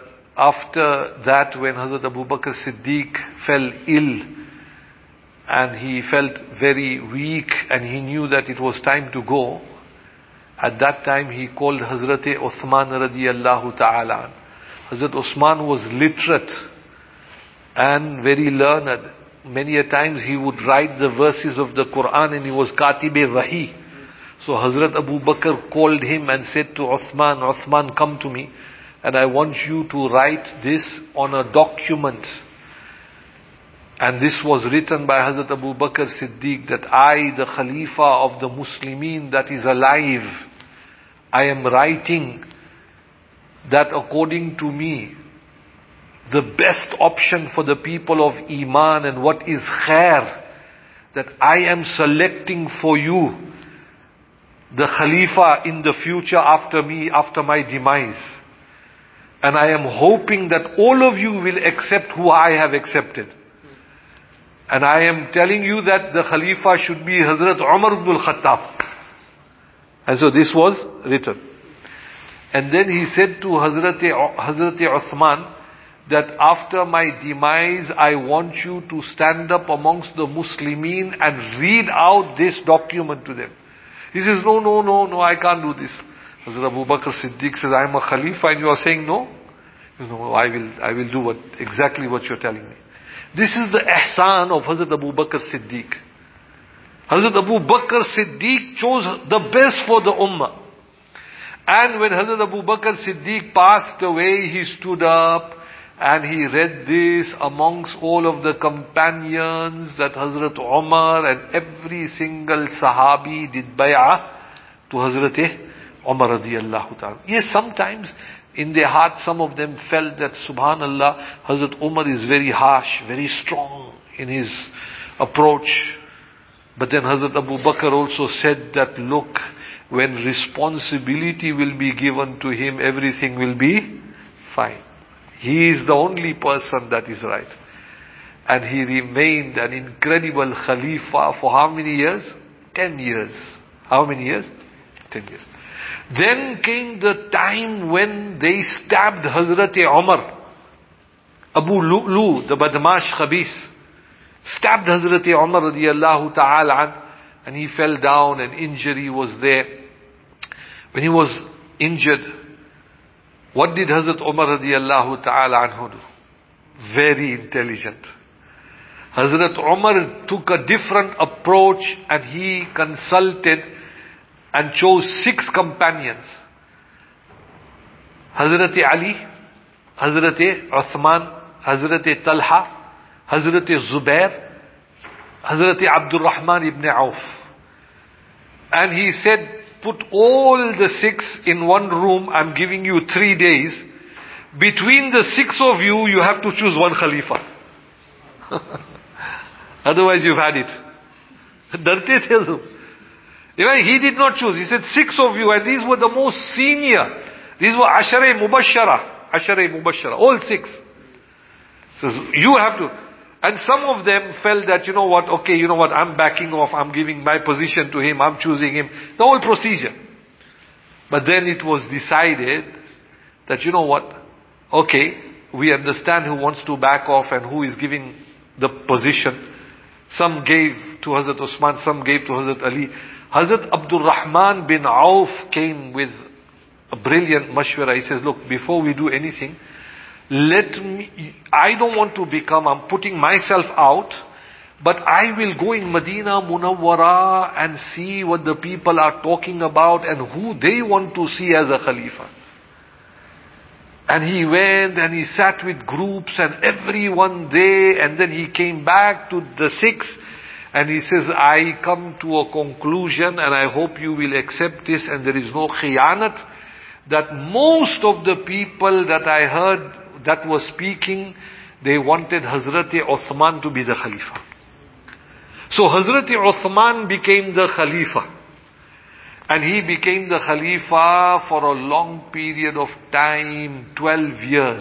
after that, when Hazrat Abu Bakr Siddiq fell ill, and he felt very weak, and he knew that it was time to go, at that time he called Hazrat Uthman radiyallahu ta'ala. Hazrat Uthman was literate and very learned. Many a times he would write the verses of the Quran and he was Katib-e-Wahi. So Hazrat Abu Bakr called him and said to Uthman, Uthman, come to me and I want you to write this on a document. And this was written by Hazrat Abu Bakr Siddiq, that I, the Khalifa of the Muslimin that is alive, I am writing that according to me, the best option for the people of Iman and what is khair, that I am selecting for you the Khalifa in the future after me, after my demise. And I am hoping that all of you will accept who I have accepted. And I am telling you that the Khalifa should be Hazrat Umar ibn al-Khattab. And so this was written. And then he said to Hazrat Uthman, that after my demise, I want you to stand up amongst the Muslimin and read out this document to them. He says, no, I can't do this. Hazrat Abu Bakr Siddiq says, I am a Khalifa and you are saying no? I will do exactly what you're telling me. This is the ihsan of Hazrat Abu Bakr Siddiq. Hazrat Abu Bakr Siddiq chose the best for the ummah. And when Hazrat Abu Bakr Siddiq passed away, he stood up and he read this amongst all of the companions, that Hazrat Umar and every single Sahabi did bay'ah to Hazrat Umar radiyallahu ta'ala. Yes, sometimes in their heart some of them felt that subhanallah, Hazrat Umar is very harsh, very strong in his approach. But then Hazrat Abu Bakr also said that look, when responsibility will be given to him, everything will be fine. He is the only person that is right. And he remained an incredible Khalifa for how many years? 10 years. How many years? 10 years. Then came the time when they stabbed Hazrat Umar. Abu Lu'lu, the Badmash Khabis, stabbed Hazrat Umar radiyallahu ta'ala, and he fell down and injury was there. When he was injured, what did Hazrat Umar radiyallahu ta'ala anhu do? Very intelligent. Hazrat Umar took a different approach and he consulted and chose 6 companions. Hazrat Ali, Hazrat Uthman, Hazrat Talha, Hazrat Zubair, Hazrat Abdul Rahman ibn Auf. And he said, put all the 6 in one room, I'm giving you 3 days. Between the 6 of you, you have to choose one Khalifa. Otherwise you've had it. Darte tells him. He did not choose. He said 6 of you, and these were the most senior. These were Ashare Mubashara. All 6. So you have to. And some of them felt that, I'm backing off, I'm giving my position to him, I'm choosing him. The whole procedure. But then it was decided that, we understand who wants to back off and who is giving the position. Some gave to Hazrat Osman, some gave to Hazrat Ali. Hazrat Abdul Rahman bin Auf came with a brilliant mashwara. He says, look, before we do anything, I don't want to I'm putting myself out, but I will go in Medina Munawwara and see what the people are talking about and who they want to see as a Khalifa. And he went and he sat with groups and everyone there, and then he came back to the 6 and he says, I come to a conclusion and I hope you will accept this and there is no khiyanat, that most of the people that I heard that was speaking, they wanted Hazrat Uthman to be the Khalifa. So Hazrat Uthman became the Khalifa. And he became the Khalifa for a long period of time, 12 years.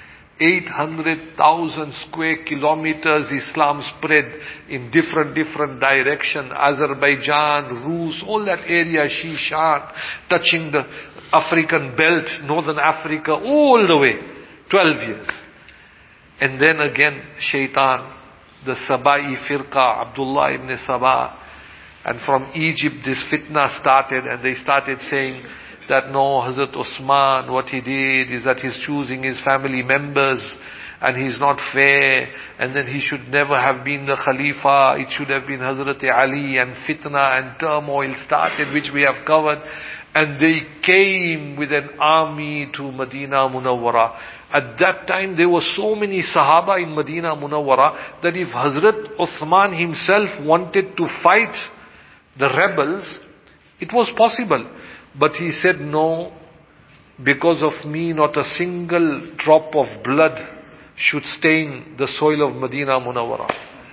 800,000 square kilometers Islam spread in different directions. Azerbaijan, Rus, all that area, Shishan, touching the African belt, Northern Africa, all the way. 12 years. And then again, Shaitan, the Sabai Firqa, Abdullah ibn Sabah, and from Egypt this fitna started, and they started saying that no, Hazrat Osman, what he did is that he's choosing his family members, and he's not fair, and then he should never have been the Khalifa, it should have been Hazrat Ali, and fitna and turmoil started, which we have covered. And they came with an army to Medina Munawwara. At that time, there were so many Sahaba in Medina Munawwara that if Hazrat Uthman himself wanted to fight the rebels, it was possible. But he said, no, because of me, not a single drop of blood should stain the soil of Medina Munawwara.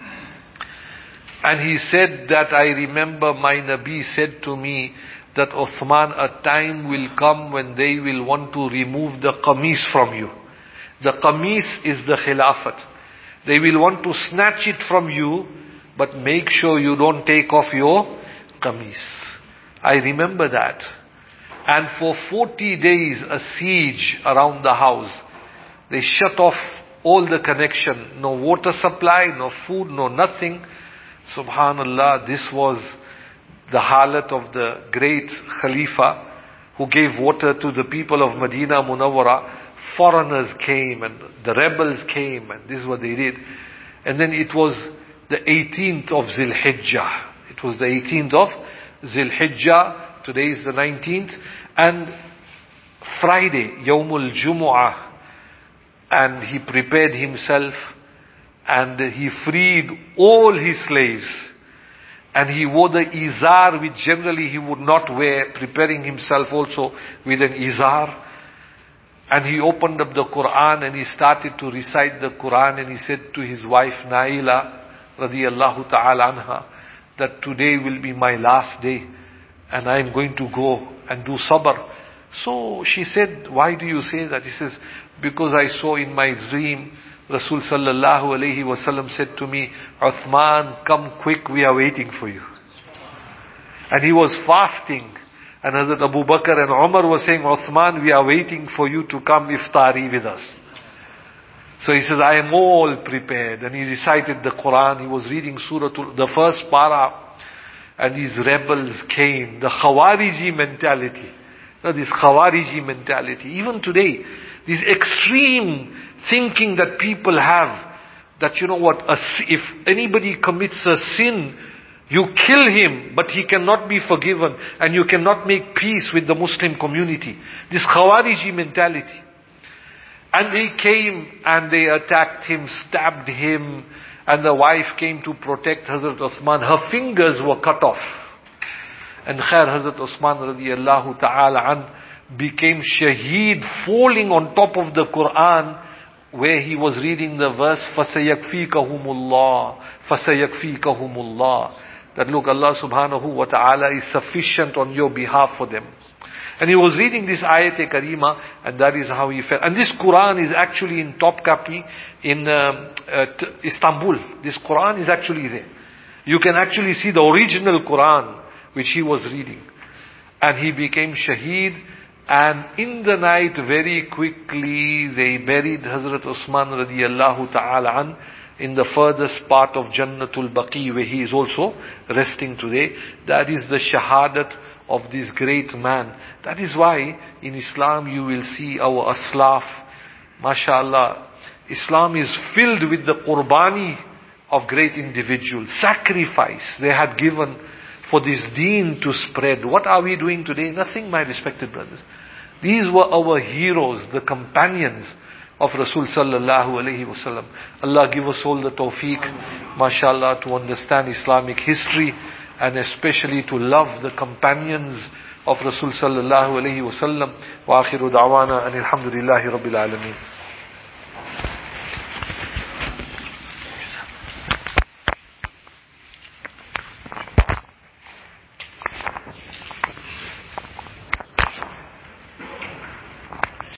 And he said that, I remember my Nabi said to me, that Uthman, a time will come when they will want to remove the qamis from you. The qamis is the khilafat. They will want to snatch it from you, but make sure you don't take off your qamis. I remember that. And for 40 days, a siege around the house. They shut off all the connection. No water supply, no food, no nothing. Subhanallah, this was the halat of the great Khalifa who gave water to the people of Medina Munawwara. Foreigners came and the rebels came, and this is what they did. And then it was the 18th of Zil-Hijjah. It was the 18th of Zil-Hijjah. Today is the 19th. And Friday, Yawmul Jumu'ah. And he prepared himself and he freed all his slaves. And he wore the izar, which generally he would not wear, preparing himself also with an izar. And he opened up the Quran and he started to recite the Quran, and he said to his wife Naila radiyallahu ta'ala anha that today will be my last day and I am going to go and do sabr. So she said, why do you say that? He says, because I saw in my dream Rasul sallallahu alayhi wasallam said to me, Uthman, come quick, we are waiting for you. And he was fasting. And Hazrat Abu Bakr and Umar was saying, Uthman, we are waiting for you to come iftari with us. So he says, I am all prepared. And he recited the Quran. He was reading the first para. And these rebels came. The Khawariji mentality. Now this Khawariji mentality. Even today, this extreme thinking that people have, that if anybody commits a sin, you kill him, but he cannot be forgiven, and you cannot make peace with the Muslim community. This Khawariji mentality. And they came and they attacked him, stabbed him, and the wife came to protect Hazrat Uthman. Her fingers were cut off. And Khair Hazrat Uthman radiyallahu ta'ala an became shaheed, falling on top of the Quran where he was reading the verse, فَسَيَكْفِيكَهُمُ اللَّهُ فَسَيَكْفِيكَهُمُ اللَّهُ, that look, Allah subhanahu wa ta'ala is sufficient on your behalf for them. And he was reading this ayat-e-karima, and that is how he felt. And this Quran is actually in Topkapi in Istanbul. This Quran is actually there. You can actually see the original Quran which he was reading. And he became shaheed. And in the night, very quickly, they buried Hazrat Usman radiyallahu ta'ala an in the furthest part of Jannatul Baqi, where he is also resting today. That is the shahadat of this great man. That is why in Islam you will see our aslaf, mashallah, Islam is filled with the qurbani of great individuals. Sacrifice they had given for this deen to spread. What are we doing today? Nothing, my respected brothers. These were our heroes, the companions of Rasul sallallahu alayhi wasallam. Allah give us all the tawfiq, mashallah, to understand Islamic history, and especially to love the companions of Rasul sallallahu alayhi wasallam. Wa akhiru da'wana and alhamdulillahi rabbil alameen.